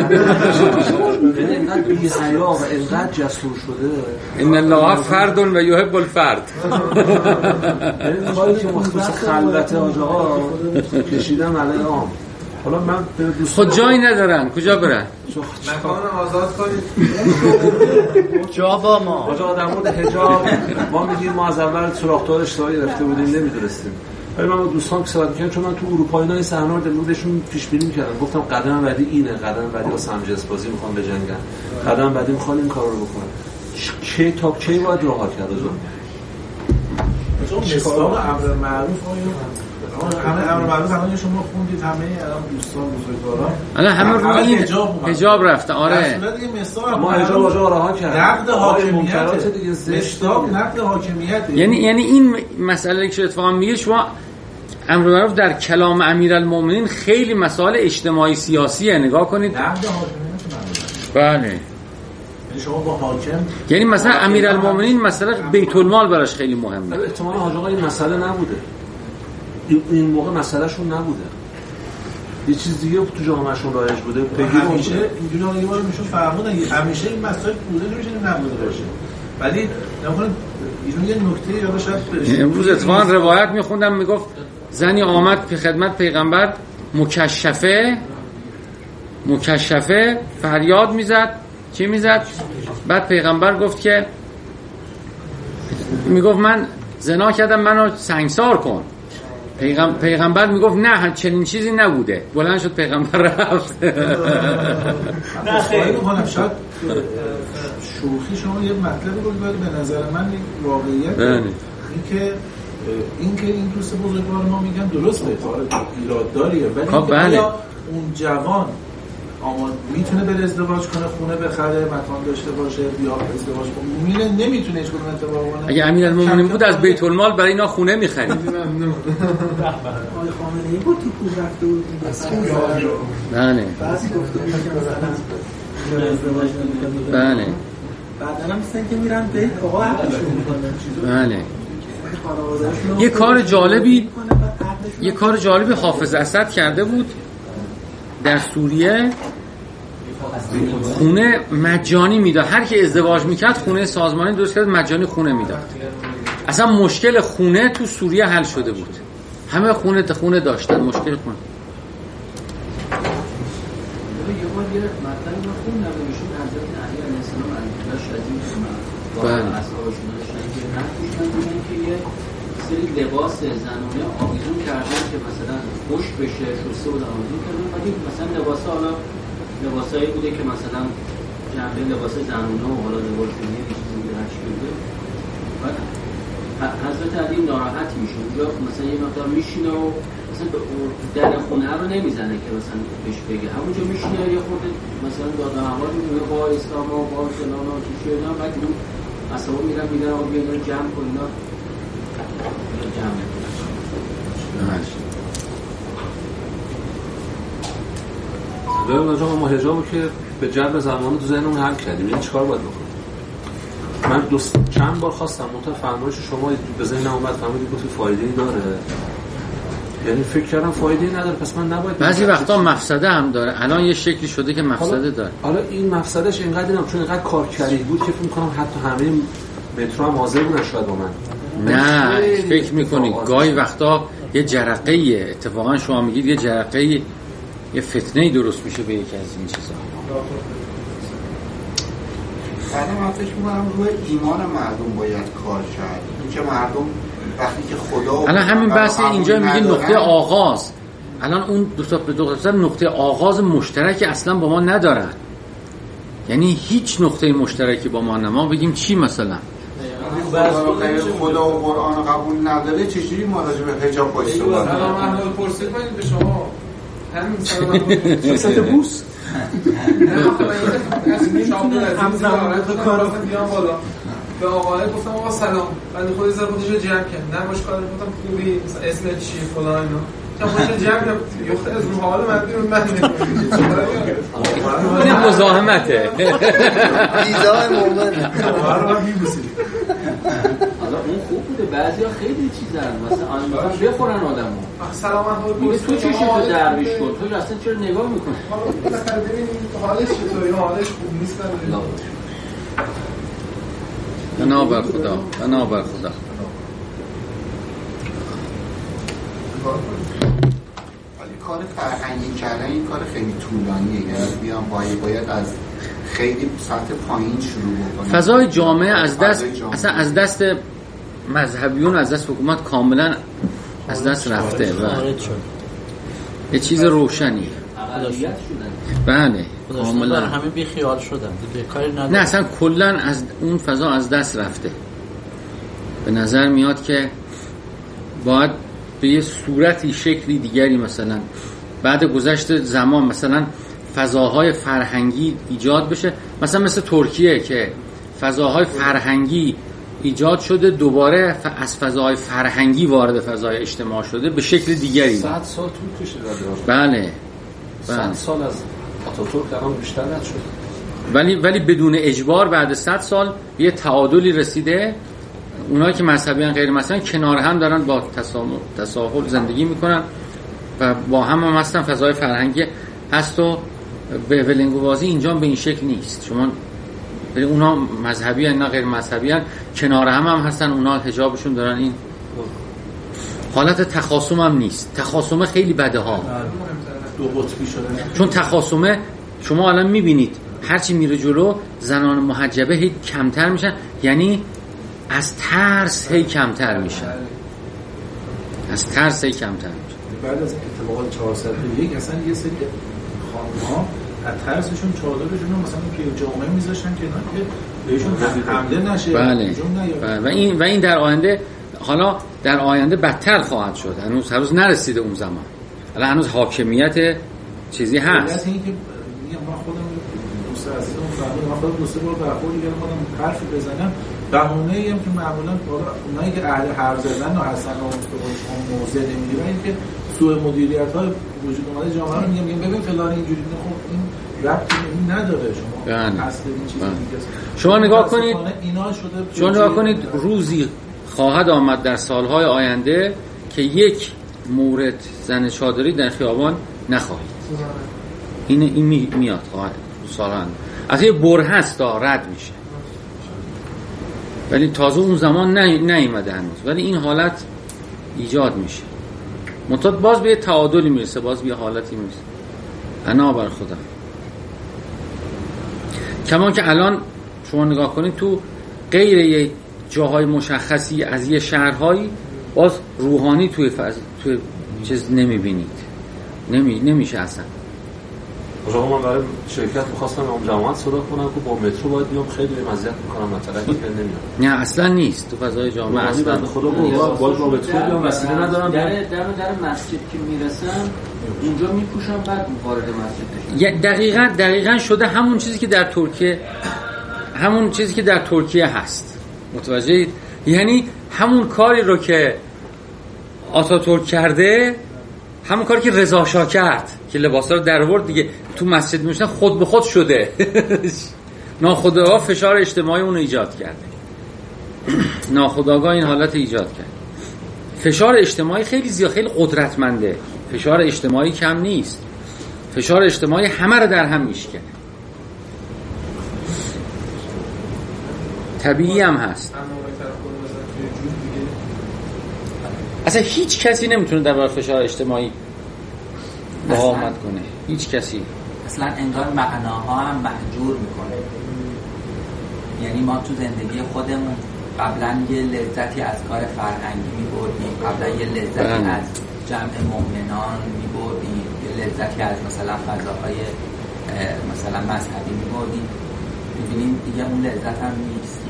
اینقدر بی‌حیا و اینقدر جسور شده. ان الله فرد و یحب الفرد. این کاری که مخصوص خلوت آجاها کشیدم علیه عام. حالا من خود جایی ندارن کجا برن؟ مکان آزاد کنید. جا با ما. آجا در مورد حجاب ما میگیم ما از اول سوراخ‌دار اشتباهی رفته بودیم نمیدونستیم. ولی من با دوستان که صحبت می‌کردم چون من تو اروپا اینا این صحنه رو دلودشون پیش بینی می‌کردم. گفتم قدم بعدی اینه، قدم بعدی واسه همجنس بازی می‌خوام بجنگن. قدم بعدی می‌خوام این کارا رو بکنم. کی تا کی باید راه کرد آجا؟ چون مصداق امر معروف همه امر معروف همه شما خوندید همه الان دوستان بزرگواران الان همه رو این حجاب رفته. آره ما حجاب آجا رها کردیم. نقد حاکمیت دیگه مصداق نقد حاکمیت. یعنی یعنی این مسئله که اتفاقا میگه شما امر معروف در کلام امیرالمومنین خیلی مسائل اجتماعی سیاسیه. نگاه کنید. نقد حاکمیت بله. شما با حاکم یعنی مثلا امیرالمومنین مسئله بیت المال براش خیلی مهمه. احتمالاً حاج آقا این مسئله نبوده. این موقع مسئلهشون نبوده، یه چیز دیگه تو جامعهشون رایج بوده. پیگیر همیشه اینجوری یه بار میشون فرمودن همیشه این مسائل بوده نمیشه نبوده باشه، ولی نمی‌خوام ایشون یه نکته یا شاید امروز اتفاقا روایت میخوندم میگفت زنی آمد به خدمت پیغمبر مکشفه مکشفه فریاد میزد. چی میزد؟ بعد پیغمبر گفت که میگفت من زنا کردم منو سنگسار کن. پیغم... پیغمبر میگفت نه چنین چیزی نبوده. بلند شد پیغمبر رفت. نه خیلی میکنم شاید شوخی شما یه مطلبی بود ولی به نظر من واقعیت این که این که این دوست بزرگوار ما میگن درسته ایراد داریه، ولی بله. اون جوان اما میتونه بره ازدواج کنه، خونه بخره، مکان داشته باشه، بیا ازدواج کنه، میره نمیتونه هیچ کدوم اتفاق کنه. اگه امیرالمومنین بود از بیت المال برای اینا خونه میخرید. آقای خامنه‌ای بود تو کوه رفته بود. بله. بعضی گفته بود که مثلا ازدواج نمی‌کنه. بله. بعداً هم مثلا که میرن بیت آقا حقشون میکنه. بله. یه کار جالبی یه کار جالبی حافظ اسد کرده بود در سوریه، خونه مجانی میداد. هر کی ازدواج میکرد خونه سازمانی درست کرد مجانی خونه میداد. اصلا مشکل خونه تو سوریه حل شده بود، همه خونه تا خونه داشتن. مشکل خونه یه بار یه مطلب رو خوندم بهشون حضرت علی علیه السلام علیه شدید با اصحابشون داشتن که نفوشتن بودن که یه سری لباس زنانه آویزون کردن که مثلا خشک بشه، شسته بودن آویزون کردن، ولی مثلا لباس حالا لباسایی بوده که مثلا جنبه لباس زنانه و حالا لباس دینی چیزی بوده هر چی بوده. بعد حضرت علی ناراحت میشه اونجا، مثلا یه مقدار میشینه و مثلا در خونه رو نمیزنه که مثلا بهش بگه، همونجا میشینه یه خورده مثلا داد و هوا میگه با اسلام و با فلان و چی شده، بعد اون اصلا میرن میگن آقا بیا اینو جمع کن، اینا جمع میکنن. ببین مثلا ما حجابو که به جبر زمان تو ذهنمون حل کردیم، این چیکار باید بکنیم؟ من دوست چند بار خواستم منتها فرمایش شما به ذهنم اومد، فهمیدید گفت فایده‌ای داره، یعنی فکر کردم فایده‌ای نداره، پس من نباید. بعضی وقتا مفسده هم داره. الان یه شکلی شده که مفسده داره. حالا این مفسدش اینقدر اینم چون اینقدر کارکری بود که فکر می‌کنم حتی همه مترو هم حاضر بودن شاید با من. نه فکر می‌کنید گاهی وقتا یه جرقه‌ایه، اتفاقا شما میگید یه جرقه‌ای، یه فتنه‌ای درست میشه به یکی از این چیزا. بعدم من فکر می‌کنم روی ایمان مردم باید کار کرد، اینکه مردم وقتی که خدا الان همین بحث اینجا میگه نقطه آغاز. الان اون دو تا دو تا نقطه آغاز مشترکی اصلا با ما ندارن، یعنی هیچ نقطه مشترکی با ما نه. ما بگیم چی مثلا خدا و قرآن قبول نداره، چجوری ما راجع به حجاب باشه؟ سلام احوال پرسید کنید به شما همین سلام احوال شخصیت بوس نه آخه شما همزمان تو کارا بیان بالا به آقای گفتم آقا سلام، بعد خودی زد خودش رو جمع کرد، نه باش کار گفتم خوبی مثلا اسمت چیه فلان اینا، تا خودش جمع کرد یخته از اون حال من بیرون من این مزاحمته ویزای مومن رو میبوسید. حالا اون خوب بوده، بعضیا خیلی چیزن مثلا آن مثلا بخورن آدمو. سلام احوال میگه پرسید تو چی شده درویش کن، تو اصلا چرا نگاه میکنی؟ حالا مثلا ببینیم حالش چطوری، حالش خوب نیست نه. بنا بر خدا، بنا بر خدا. ولی کار فرهنگی کردن این کار خیلی طولانیه، یعنی بیان باید باید از خیلی سطح پایین شروع بکنه. فضای جامعه از دست اصلا از دست مذهبیون، از دست حکومت کاملا از دست رفته و یه چیز روشنیه. اقلیت شدن. بله کاملا همه بی خیال شدن دیگه، کاری نداره. نه اصلا کلا از اون فضا از دست رفته. به نظر میاد که باید به یه صورتی شکلی دیگری مثلا بعد گذشت زمان مثلا فضاهای فرهنگی ایجاد بشه، مثلا مثل ترکیه که فضاهای فرهنگی ایجاد شده، دوباره از فضاهای فرهنگی وارد فضای اجتماع شده به شکل دیگری. صد سال طول کشیده. بله صد سال از آتاتورک الان بیشتر نشد، ولی ولی بدون اجبار بعد صد سال یه تعادلی رسیده اونایی که مذهبی ان غیر مذهبی کنار هم دارن با تساهل زندگی میکنن و با هم هم هستن. فضای فرهنگی هست و به ولنگوازی اینجا به این شکل نیست. شما ولی اونا مذهبی ان نه غیر مذهبی ان کنار هم هم هستن، اونا حجابشون دارن. این حالت تخاصم هم نیست. تخاصم خیلی بده ها، دو قطبی شده. چون تخاصمه شما الان میبینید هرچی میره جلو زنان محجبه هی کمتر میشن، یعنی از ترس هی کمتر میشن، از ترس هی کمتر میشن. بعد از اتفاقات چهارصد و یک اصلا یه سری خانم‌ها از ترسشون چادرشون رو مثلا توی جامعه میذاشتن که نه بهشون حمله نشه. بله. بله. و این و این در آینده، حالا در آینده بدتر خواهد شد. هنوز هنوز نرسیده اون زمان. الان هنوز حاکمیت چیزی هست. این که ما خودمون دوست عزیزمون فهمید ما خودمون دوست بار برخورد دیگه خودم حرفی بزنم بهونه‌ای هم که معمولا اونایی که اهل حرف زدن و هستن و اون موضع نمیگیرن این که سوء مدیریت‌های وجود اومده جامعه رو میگم میگم ببین فلان اینجوری. خب این ربطی نداره. شما اصل این چیزی دیگه شما نگاه کنید اینا شده. شما نگاه کنید روزی خواهد آمد در سالهای آینده که یک مورد زن چادری در خیابان نخواهید. این این می میاد خواهد سالان از یه بره هست رد میشه، ولی تازه اون زمان نیامده هنوز، ولی این حالت ایجاد میشه. منتها باز به تعادلی میرسه، باز به حالتی میرسه. انا بر خدا. کما که الان شما نگاه کنید تو غیر یک جاهای مشخصی از یه شهرهایی باز روحانی توی فاز توی چیز نمیبینید، نمی نمیشه اصلا. آقا من برای شرکت می‌خواستم اون جماعت صدا کنم که با مترو باید بیام خیلی مزیت می‌کنم مثلا که نمیاد. نه اصلا نیست تو فضای جامعه اصلا. بنده خدا با با مترو بیام وسیله ندارم. در در در مسجد که میرسم اونجا میپوشم بعد وارد مسجد بشم. دقیقاً دقیقاً شده همون چیزی که در ترکیه همون چیزی که در ترکیه هست. متوجهید؟ یعنی همون کاری رو که آتاتورک کرده، همون کاری که رضا شاه کرد که لباسا رو در آورد دیگه تو مسجد میشن، خود به خود شده. ناخودآگاه فشار اجتماعی اون رو ایجاد کرده. ناخودآگاه این حالت ایجاد کرد. فشار اجتماعی خیلی زیاد، خیلی قدرتمنده. فشار اجتماعی کم نیست. فشار اجتماعی همه رو در هم میشکنه. طبیعی هم هست. اصلا هیچ کسی نمیتونه در برابر فشار اجتماعی مقاومت کنه. هیچ کسی. اصلا انگار معناها هم محجور میکنه. یعنی ما تو زندگی خودمون قبلا یه لذتی از کار فرهنگی میبردیم، قبلا یه لذتی بهم. از جمع مؤمنان میبردیم، یه لذتی از مثلا فضاهای مثلا مذهبی میبردیم. میبینیم دیگه اون لذت هم نیست.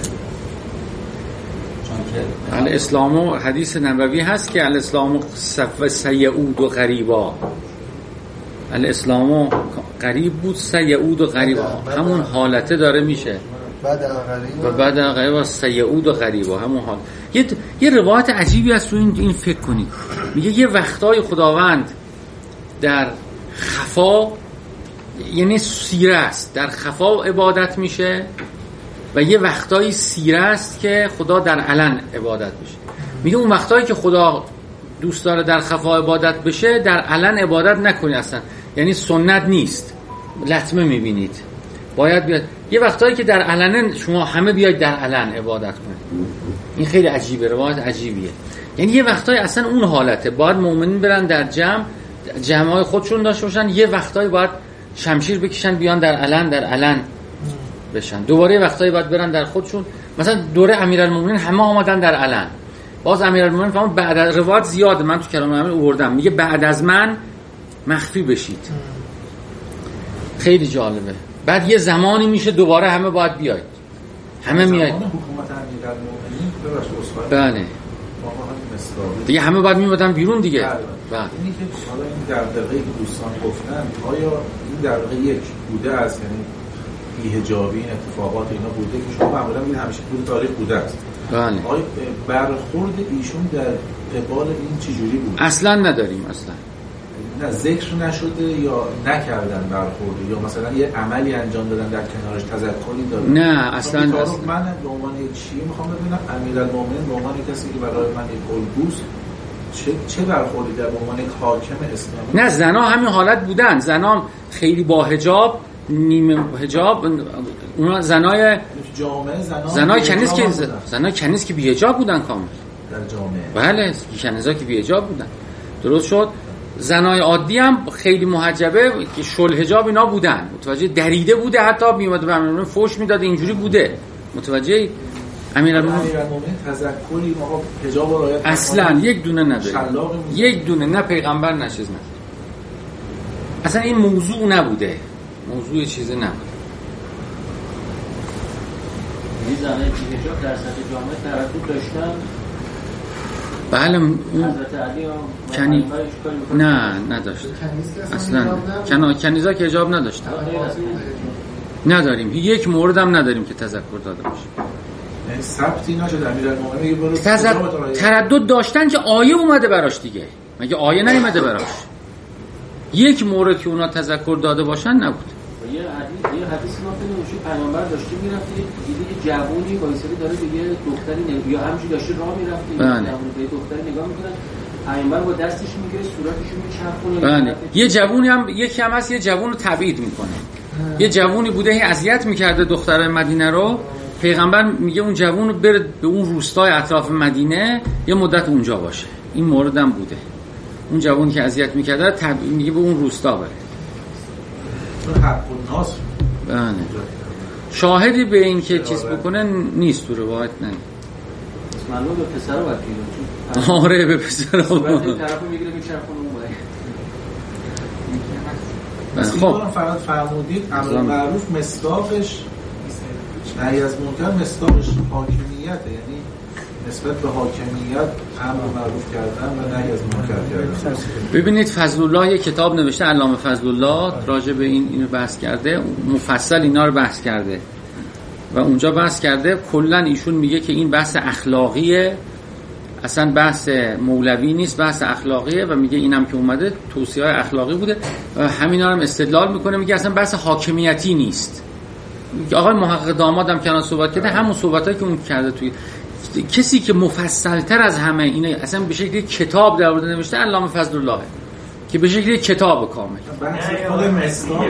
الاسلام و حدیث نبوی هست که الاسلام سیعود و غریبا. الاسلام غریب بود، سیعود و غریبا. همون حالته داره میشه. و بعد غریبا سیعود و غریبا همون حال. یه یه روایت عجیبی از تو این این فکر کنید. میگه یه وقتای خداوند در خفا، یعنی سیره است، در خفا عبادت میشه و یه وقتایی سیره است که خدا در علن عبادت بشه. میگه اون وقتایی که خدا دوست داره در خفا عبادت بشه، در علن عبادت نکنی اصلا، یعنی سنت نیست، لطمه میبینید، باید بیاد. یه وقتایی که در علن شما همه بیاید در علن عبادت کنید. این خیلی عجیبه، روایت عجیبیه. یعنی یه وقتایی اصلا اون حالته، باید مؤمنین برن در جمع، جمعای خودشون داشته باشن. یه وقتایی باید شمشیر بکشن بیان در علن در علن بشن. دوباره وقتایی باید برن در خودشون. مثلا دوره امیرالمومنین همه آمدن در علن. باز امیرالمومنین فهمون بعد از روایت زیاده، من تو کلام امیر آوردم، میگه بعد از من مخفی بشید. خیلی جالبه. بعد یه زمانی میشه دوباره همه باید بیاید، همه میاید. حکومت امیرالمومنین ببخش اصفهان. بله دیگه همه باید میمدن بیرون دیگه. بله. بله. اینی که حالا این دغدغه‌ای که دوستان گفتن، آیا این دغدغه یک بوده است، یعنی بی‌حجابی این اتفاقات اینا بوده که شما معمولا این همیشه بوده، تاریخ بوده است. بله. آیا برخورد ایشون در قبال این چه جوری بود؟ اصلا نداریم، اصلا نه ذکر نشده یا نکردن برخورده یا مثلا یه عملی انجام دادن در کنارش تذکری داره؟ نه اصلا. من به عنوان یک شیعه میخوام ببینم امیرالمومنین به عنوان کسی که برای من یک الگوست چه چه برخوردی در به عنوان یک حاکم اسلامی؟ نه زنا همین حالت بودن، زنا خیلی با حجاب، نیمه حجاب، اون زنای جامعه زنا زنای کنیز که زنای کنیز که بی حجاب بودن کامل در جامعه. بله کنیزا که بی حجاب بودن. درست شد. زنای عادی هم خیلی محجبه که شل حجاب اینا بودن، متوجه دریده بوده، حتی میومد به امیرالمومنین فحش میداد، اینجوری بوده. متوجه امیرالمومنین تذکری ما حجاب و رعایت اصلا یک دونه نداره، یک دونه، نه پیغمبر نه چیز، نه اصلا این موضوع نبوده، موضوع چیزی نبوده. این زنای بی حجاب در سطح جامعه تردد داشتن؟ بله حضرت علی کنی نه نداشت اصلا. کنا کنیزا که حجاب نداشت. نداریم یک مورد هم نداریم که تذکر داده باشه. یعنی ثبتی نشد امیرالمومنین برو تذکر تردد داشتن که آیه اومده براش دیگه، مگه آیه نیومده براش؟ یک مورد که اونا تذکر داده باشن نبود. یه حدیث یه حدیث ما فهمیدیم پیامبر داشته میرفت دیدی یه جوونی وایسادی داره به یه دختری نگاه، یا همینجوری داشته راه میرفت یه جوونی به دختری نگاه میکنه، پیامبر با دستش میگیره صورتشو میچرخونه. بله یه جوونی هم یکی هم هست یه جوون رو تبعید میکنه. یه جوونی بوده هی اذیت میکرده دخترای مدینه رو، پیغمبر میگه اون جوون رو بره به اون روستای اطراف مدینه یه مدت اونجا باشه. این مورد هم بوده، اون جوونی که اذیت میکرده تبعید میگه به اون روستا بره. بله. شاهدی به این که چیز بکنه نیست تو روایت. نه معلومه به پسر رو باید آره به پسر رو باید این طرف رو میگیره میچرخونه اون باید. خب فقط فرمودید امر معروف مصداقش نهی از منکر مصداقش حاکمیته، یعنی نسبت به حاکمیت امر معروف کردن و نهی از منکر کردن. ببینید فضل الله یک کتاب نوشته، علامه فضل الله راجع به این اینو بحث کرده، مفصل اینا رو بحث کرده و اونجا بحث کرده. کلا ایشون میگه که این بحث اخلاقیه، اصلا بحث مولوی نیست، بحث اخلاقیه و میگه اینم که اومده توصیه‌های اخلاقی بوده و همینا رو هم استدلال میکنه، میگه اصلا بحث حاکمیتی نیست. آقای محقق دامادم که الان صحبت کرده همون صحبتایی که اون کرده توی کسی که مفصل‌تر از همه اینه اصلا به شکلی کتاب در مورد نوشته علامه فضل الله که به شکلی کتاب کامل. خود مصداق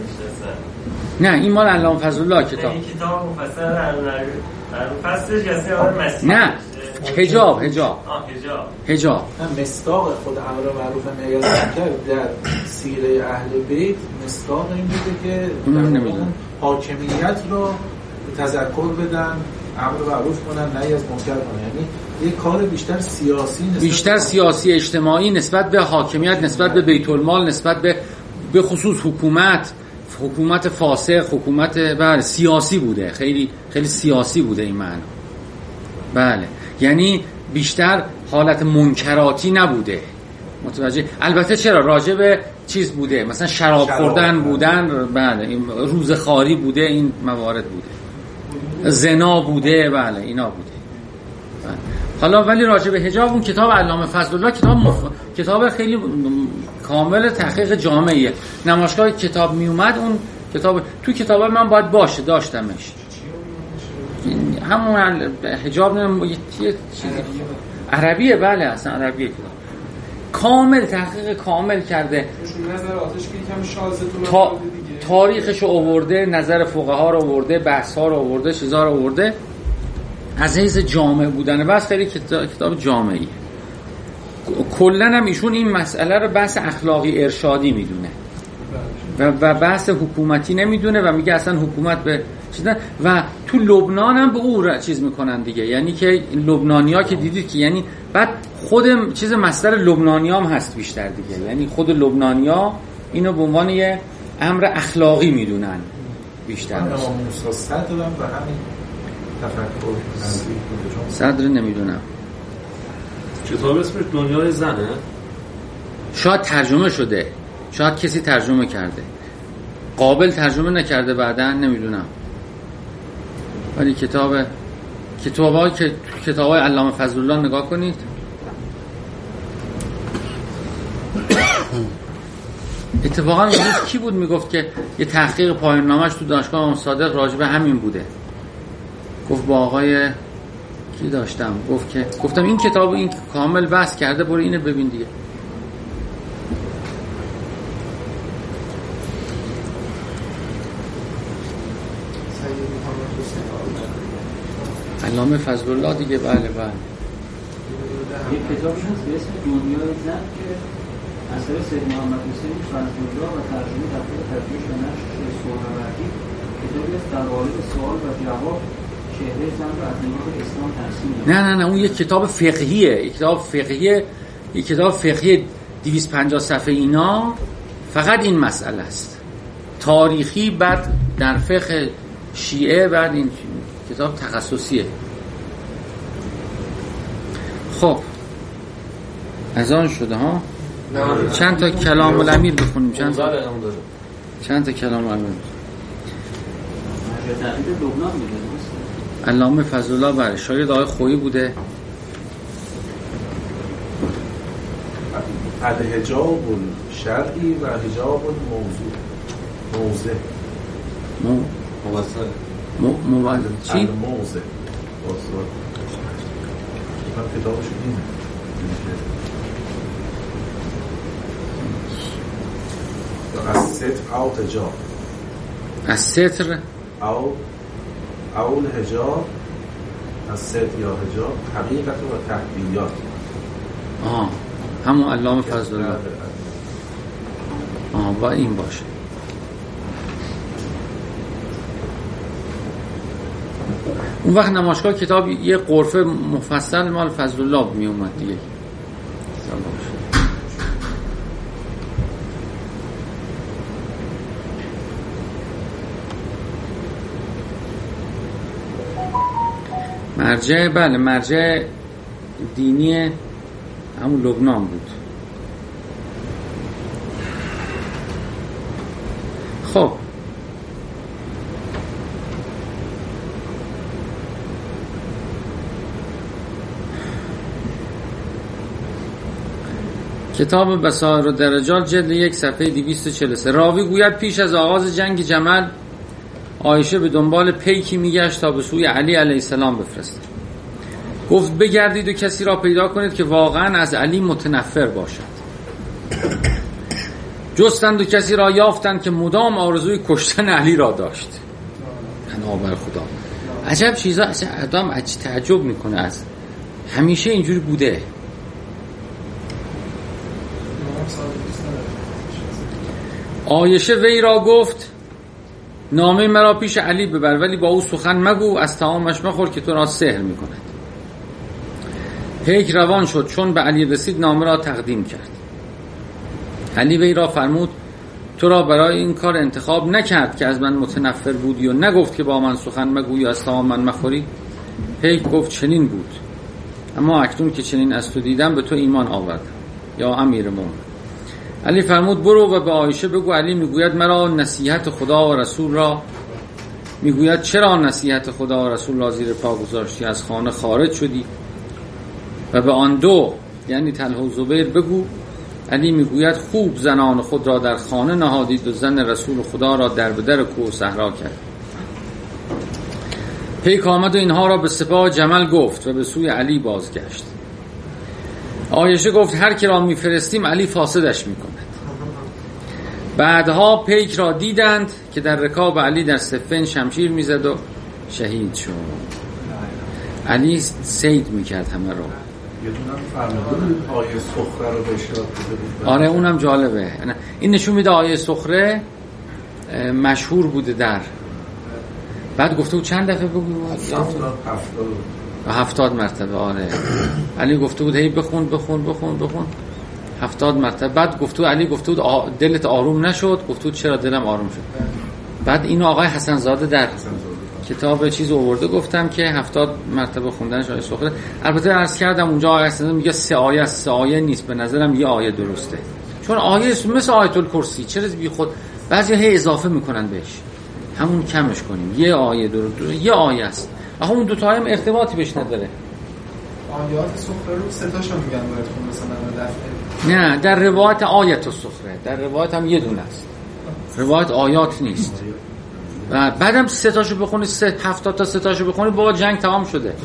نه این مال علامه فضل الله کتاب. این کتاب مفصل در فصلش کسی آقای مسیح نه حجاب حجاب حجاب حجاب مصداق خود امر معروف و نهی از منکر در سیره اهل بیت مصداق این بوده که اون حاکمیت رو تذکر بدن، امر معروف کنن، نهی از منکر کنن، یعنی یک کار بیشتر سیاسی نسبت بیشتر سیاسی اجتماعی نسبت به حاکمیت، نسبت به بیت المال، نسبت به به خصوص حکومت، حکومت فاسق، حکومت بله سیاسی بوده، خیلی خیلی سیاسی بوده این معنی. بله یعنی بیشتر حالت منکراتی نبوده. متوجه؟ البته چرا راجع به چیز بوده، مثلا شراب خوردن بودن، بله این روزخواری بوده، این موارد بوده، زنا بوده، بله اینا بوده. بله. حالا ولی راجع به حجاب اون کتاب علامه فضل الله کتاب مف... کتاب خیلی کامل تحقیق جامعیه. نمایشگاه کتاب می اومد اون کتاب تو کتاب من باید باشه، داشتمش همون حجاب نه یه چیزی عربیه. بله اصلا عربیه کتاب کامل تحقیق کامل کرده، نظراتش که یکم شاذه تو تا... تاریخش رو آورده، نظر فقها رو آورده، بحث ها رو آورده، چیزا رو آورده، از حیث جامع بودن بس خیلی کتاب, کتاب جامعی. کلا هم ایشون این مسئله رو بحث اخلاقی ارشادی میدونه و, و بحث حکومتی نمیدونه و میگه اصلا حکومت به چیزن. و تو لبنان هم به او چیز میکنن دیگه، یعنی که لبنانی‌ها که دیدید که یعنی بعد خود چیز مصدر لبنانی‌ها هم هست بیشتر دیگه، یعنی خود لبنانی‌ها اینو به عنوان یه امر اخلاقی میدونن بیشتر. من موسی صدرم و همین تفکر نزدیک بوده. صدر نمیدونم کتاب اسمش دنیای زنه، شاید ترجمه شده، شاید کسی ترجمه کرده، قابل ترجمه نکرده بعداً نمیدونم، ولی کتاب کتابای که کتابای علامه فضل الله نگاه کنید اتفاقا اون روز کی بود میگفت که یه تحقیق پایان نامش تو دانشگاه امام صادق راجع به همین بوده. گفت با آقای کی داشتم، گفت که گفتم این کتاب این کامل بحث کرده، برو اینو ببین دیگه. علامه فضل الله دیگه. بله بله. یک کتابی هست به اسم دنیای زن که اثر سید محمد حسین فضل الله و ترجمه دفتر ترجمه و نشر سهروردی، کتابی است در قالب سوال و جواب چهره زن رو از نگاه اسلام ترسیم. نه نه نه اون یک کتاب فقهیه، یک کتاب فقهیه، یک کتاب فقهی دویست و پنجاه صفحه. اینا فقط این مسئله است، تاریخی، بعد در فقه شیعه، بعد این کتاب تخصصیه. خب از آن شده ها. چند تا کلام الامیر بخونیم. چند تا چند تا کلام الامیر. علامه فضل الله بله شاگرد آقای خویی بوده. الحجاب شرعی و حجاب موضوع موضع مو موضع مو موضع چی؟ موضع واسه من کتابش اینه. از ستر او حجاب، از ستر او او الحجاب، از ستر یا حجاب، حقیقت و تحویلات. آه همون علامه فضل الله. آه با این باشه. اون وقت نمایشگاه کتاب یه غرفه مفصل مال فضل الله می اومد دیگه. مرجع بله مرجع دینی همون لبنان بود. خب کتاب بصائر الدرجات جلد یک صفحه دویست و چهل و سه. راوی گوید پیش از آغاز جنگ جمل عایشه به دنبال پیکی میگشت تا به سوی علی علیه السلام بفرسته. گفت بگردید و کسی را پیدا کنید که واقعا از علی متنفر باشد. جستند و کسی را یافتند که مدام آرزوی کشتن علی را داشت. پناه خدا. عجب چیزا، آدم عجب تعجب میکنه، از همیشه اینجوری بوده. عایشه وی را گفت نامه مرا پیش علی ببر، ولی با او سخن مگو، از طعامش مخور که تو را سحر میکند. پیک روان شد، چون به علی رسید نامه را تقدیم کرد. علی وی را فرمود تو را برای این کار انتخاب نکرد که از من متنفر بودی و نگفت که با من سخن مگوی و از طعام من مخوری؟ پیک گفت چنین بود، اما اکنون که چنین از تو دیدم به تو ایمان آوردم یا امیر مومن. علی فرمود برو و به عایشه بگو علی میگوید مرا نصیحت خدا و رسول را میگوید چرا نصیحت خدا و رسول را زیر پا گذاشتی، از خانه خارج شدی. و به آن دو یعنی طلحه و زبیر بگو علی میگوید خوب زنان خود را در خانه نهادید و زن رسول خدا را در بدر کوه صحرا کرد. پیک آمد و اینها را به سپاه جمل گفت و به سوی علی بازگشت. عایشه گفت هر کی را میفرستیم علی فاسدش میکند. بعدها پیک را دیدند که در رکاب علی در صفین شمشیر میزد و شهید شد. علی سید میکرد همه رو. یه دونم فرموده بود آیه سخره رو به اشاره بود. آره اونم جالبه. این نشون میده آیه سخره مشهور بوده در بعد گفته بود چند دفعه بگو هفتاد هفتاد مرتبه. آره علی گفته بود هی بخون بخون بخون بخون هفتاد مرتبه. بعد گفته بود علی گفته بود آ... دلت آروم نشد؟ گفته بود چرا دلم آروم شد. بعد اینو آقای حسن زاده در کتاب چیز آورده گفتم که هفتاد مرتبه خوندنش آیه سخره. البته عرض کردم اونجا آیه حسن میگه سه آیه است، سه آیه نیست، به نظرم یه آیه درسته، چون آیه مثل آیت الکرسی چرا بی خود بعضی هی اضافه میکنن بهش، همون کمش کنیم. یه آیه درسته، یه آیه است، آخه اون دو تا هم ارتباطی بهش نداره. آیات سخره رو سه تاشو میگن باید خون مثلا دفعه نه در روایت آیت السخره، در روایت هم یه دونه است، روایت آیات نیست. و بعدم سه تاشو بخونی، سه هفتاد تا سه تاشو بخونی بابا جنگ تمام شده.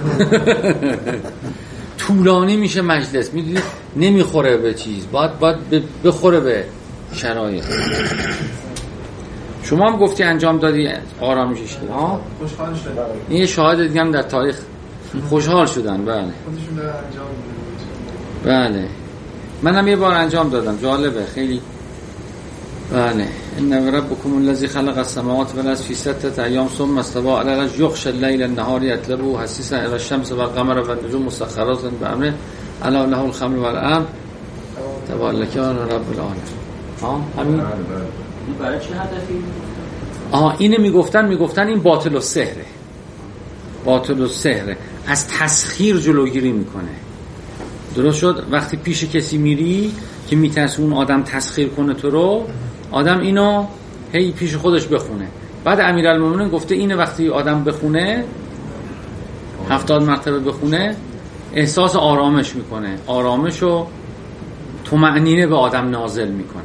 طولانی میشه مجلس، میدونی نمیخوره به چیز، باید باید بخوره به شرایط. شما هم گفتی انجام دادی آرامشش شد ها؟ خوشحال شدن. این شاهد دیگه هم در تاریخ خوشحال شدن. بله خودشون در انجام دادن. بله منم یه بار انجام دادم، جالبه خیلی. بله ان ربکم الذی خلق السماوات والارض فی ستة ایام ثم استوى علی العرش یغشی الليل النهار یطلبه حثیثا الی الشمس والقمر والنجوم مسخرات بامره الا له الخمر والامر تبارک رب العالمین. ها همین برای چه هدفی؟ آها اینو میگفتن میگفتن این باطل و سحره، باطل و سحره، از تسخیر جلوگیری میکنه. درست شد؟ وقتی پیش کسی میری که میترسه اون آدم تسخیر کنه تو رو، آدم اینو هی پیش خودش بخونه. بعد امیرالمومنین گفته اینه وقتی آدم بخونه هفتاد مرتبه بخونه احساس آرامش میکنه، آرامش و طمأنینه به آدم نازل میکنه.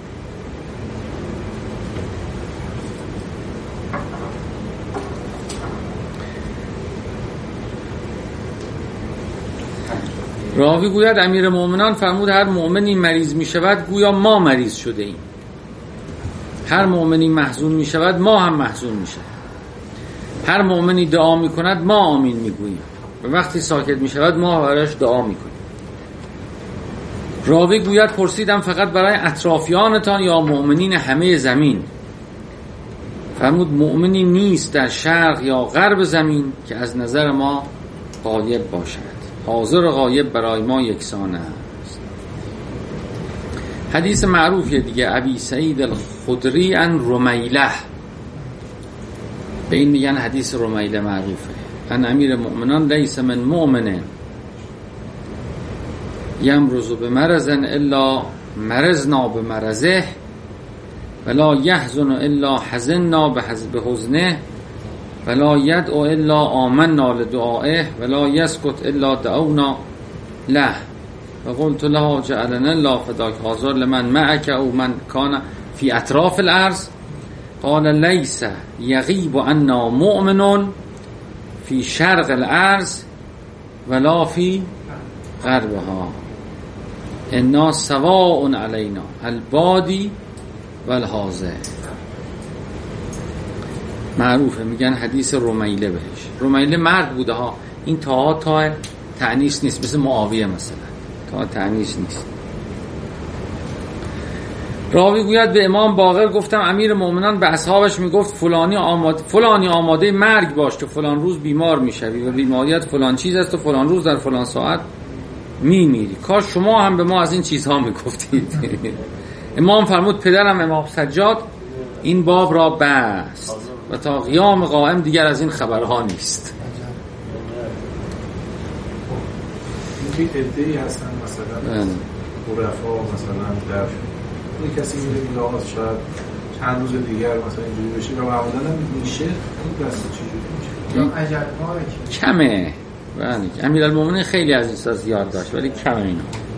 راوی گوید امیر مومنان فرمود هر مؤمنی مریض می شود گویا ما مریض شده ایم، هر مؤمنی محزون می شود ما هم محزون می شود، هر مؤمنی دعا می کند ما آمین می گوییم و وقتی ساکت می شود ما براش دعا می کنیم. راوی گوید پرسیدم فقط برای اطرافیانتان یا مؤمنین همه زمین؟ فرمود مؤمنی نیست در شرق یا غرب زمین که از نظر ما غایب باشد، حاضر و غایب برای ما یکسان است. حدیث معروفیه دیگه، ابی سعید الخدری عن رمیله، به این میگن حدیث رمیله معروفه. ان امیر مؤمنان لیس من مؤمن یمرض بمرض الا مرضنا بمرضه ولا یحزن الا حزننا بحزنه ولا يدعو الا آمنا لدعائه ولا يسكت الا دعونا له وقلت له جعلنا الله فداك حاضر لمن معك او من كان في اطراف الارض قال ليس يغيب عنا مؤمن في شرق الارض ولا في غربها انا سواء علينا البادي والحاضر. معروفه، میگن حدیث رمیله بهش. رمیله مرد بوده ها، این تا تا تعنیس نیست، مثل معاویه مثلا تا تعنیس نیست. راوی گوید به امام باقر گفتم امیر مومنان به اصحابش میگفت فلانی آماده فلانی آماده مرگ باش تو فلان روز بیمار میشوی و بیماریت فلان چیز است و فلان روز در فلان ساعت میمیری. کاش شما هم به ما از این چیزها میگفتید. امام فرمود پدرم امام سجاد این باب را بست و تا قیام قائم دیگر از این خبرها نیست. این که ادهی هستن مثلا عرفا مثلا در این کسی میره میلاحظ شاید چند روز دیگر مثلا اینجوری بشه و معمولا هم میشه این دسته چجوری میشه یا عجل‌ها کمه. بله امیرالمومنین خیلی از این ساز یاد داشت ولی کمه اینا.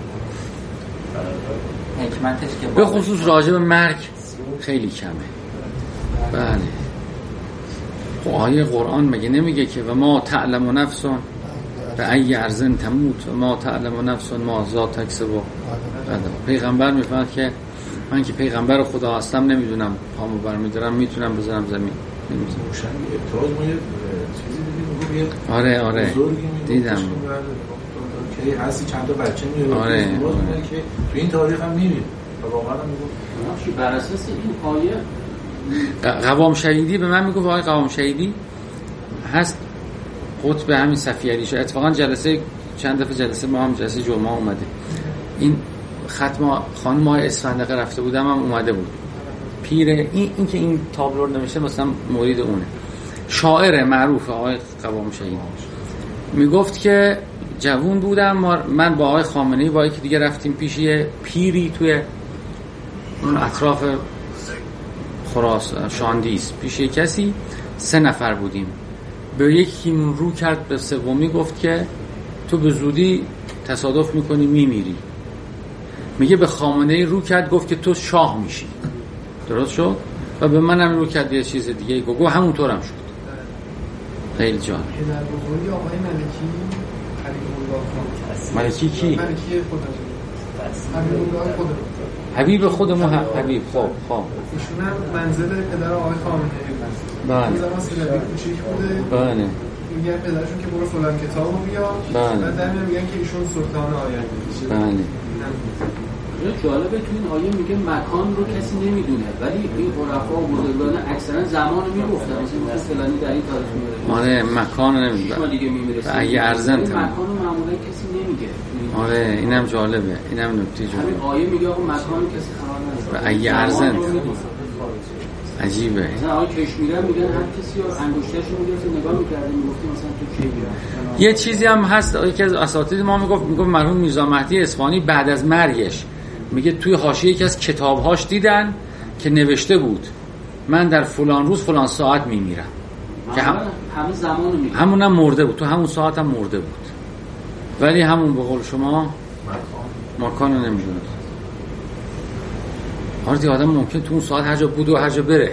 حکمتش که به خصوص راجع به مرگ خیلی کمه. بله خب آیه قرآن مگه نمیگه که و ما تعلم نفس به ای ارزن تموت و ما تعلم نفس ما ذات تکسب و پیغمبر میفهمد که من که پیغمبر خدا هستم نمیدونم پامو برمیدارم میتونم بذارم زمین نمیتونم. ابتراز ما یه چیزی دیدیم آره آره دیدم که هستی چند تا بچه میاره آره آره که تو این تاریخ هم میبینیم و واقعا هم میگم بر اساس این آیه قوام شهیدی به من میگفت آقای قوام شهیدی هست قطب همین صفیعلی شد. اتفاقا جلسه چند دفعه جلسه ما هم جلسه جمعه اومده. این ختم خانم های اسفندقه رفته بودم هم اومده بود. پیر این این که این تابلو نمیشه مثلا مورد اونه. شاعر معروف آقای قوام شهیدی میگفت که جوون بودم من با آقای خامنه‌ای با یکی دیگه رفتیم پیش یه پیری توی اون اطراف خراسان شاندیز پیش یک کسی سه نفر بودیم. به یکی رو کرد به سومی گفت که تو به زودی تصادف میکنی میمیری. میگه به خامنه‌ای رو کرد گفت که تو شاه میشی. درست شد؟ و به منم رو کرد یه چیز دیگه گفت گفت همونطورم شد. خیلی جان. که در بزرگی آقای ملکی حبیب الله ملکی کی؟ ملکی خودمون حبیب الله خودمون حبیب خودمون حبیب خب خب ایشون هم منزل پدر آقای خامنه‌ای بود. بله. اون زمان سیلابی کوچیک بوده. بله. میگن پدرشون که برو فلان کتابو بیار. بله. بعد در میگن که ایشون سلطان آینده میشه. بله. جالبه تو این آیه میگه مکان رو کسی نمیدونه ولی این عرفا و بزرگان اکثرا زمان رو میگفتن مثلا فلانی در این تاریخ میره. آره مکان رو نمیدونه. شما دیگه میمیرسید. اگه ارزن مکان رو معمولا کسی نمیگه. آره اینم جالبه. اینم نکته جالبه. همین آیه میگه آقا مکان رو کسی قرار نداره. اگه ارزن عجیبه. مثلا آقای کشمیری میگن هر کسی رو انگشترش رو میگرفت نگاه می‌کرد میگفت مثلا تو کی میره. یه چیزی هم هست یکی از اساتید ما میگفت میگفت مرحوم میرزا مهدی اصفهانی بعد از مرگش میگه توی حاشیه یکی از کتاب‌هاش دیدن که نوشته بود من در فلان روز فلان ساعت میمیرم که هم همه زمانو میگه همونم مرده بود تو همون ساعت هم مرده بود ولی همون به قول شما مکان رو نمیدونه. هر آدم ممکن تو اون ساعت هر جا بود و هر جا بره.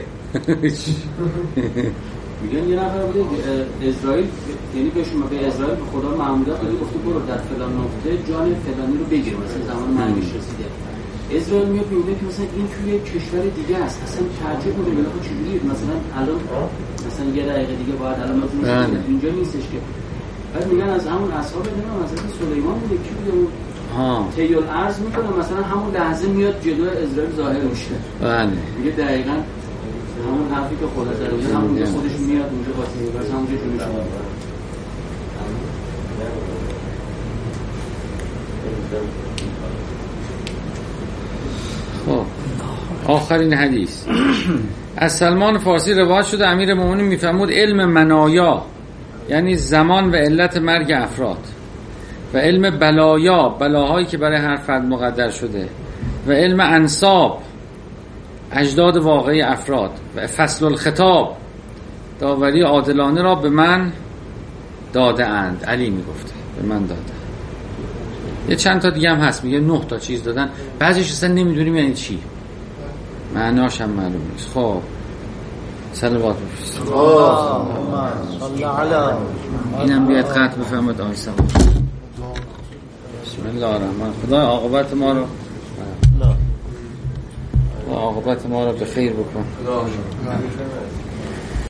میگن یه نفر بوده اسرائیل یعنی بهشون به اسرائیل به خدا مأموریت داده گفته برو در فلان نقطه جان فلانی رو بگیر مثلا زمان مرگش رسیده. اسرائیل میاد میگه که مثلا این توی کشور دیگه است اصلا تعجب میکنه میگه چجوری مثلا الان مثلا یه دقیقه دیگه باید الان مثلا اینجا نیستش که بعد میگن از همون اصحاب نمیدونم حضرت سلیمان بوده کی بوده اون ها تیول عرض میکنه مثلا همون لحظه میاد جلوی اسرائیل ظاهر میشه. بله میگه دقیقاً همون حرفی که خدا زده بود همونجا خودش میاد اونجا واسه میبرس همونجا جونش میاد. خب آخرین حدیث از سلمان فارسی روایت شده امیر مومنین میفرمود علم منایا یعنی زمان و علت مرگ افراد و علم بلایا بلاهایی که برای هر فرد مقدر شده و علم انساب اجداد واقعی افراد و فصل الخطاب داوری عادلانه را به من داده اند. علی میگفته به من داده. یه چند تا دیگه هم هست میگه نه تا چیز دادن بعضیش اصلا نمیدونیم یعنی چی معناش هم معلوم نیست. خب صلوات بفرست اینم بیاد خط بفهمد آیسا. بسم الله الرحمن خدا عاقبت ما رو عاقبت ما رو به خیر بکن.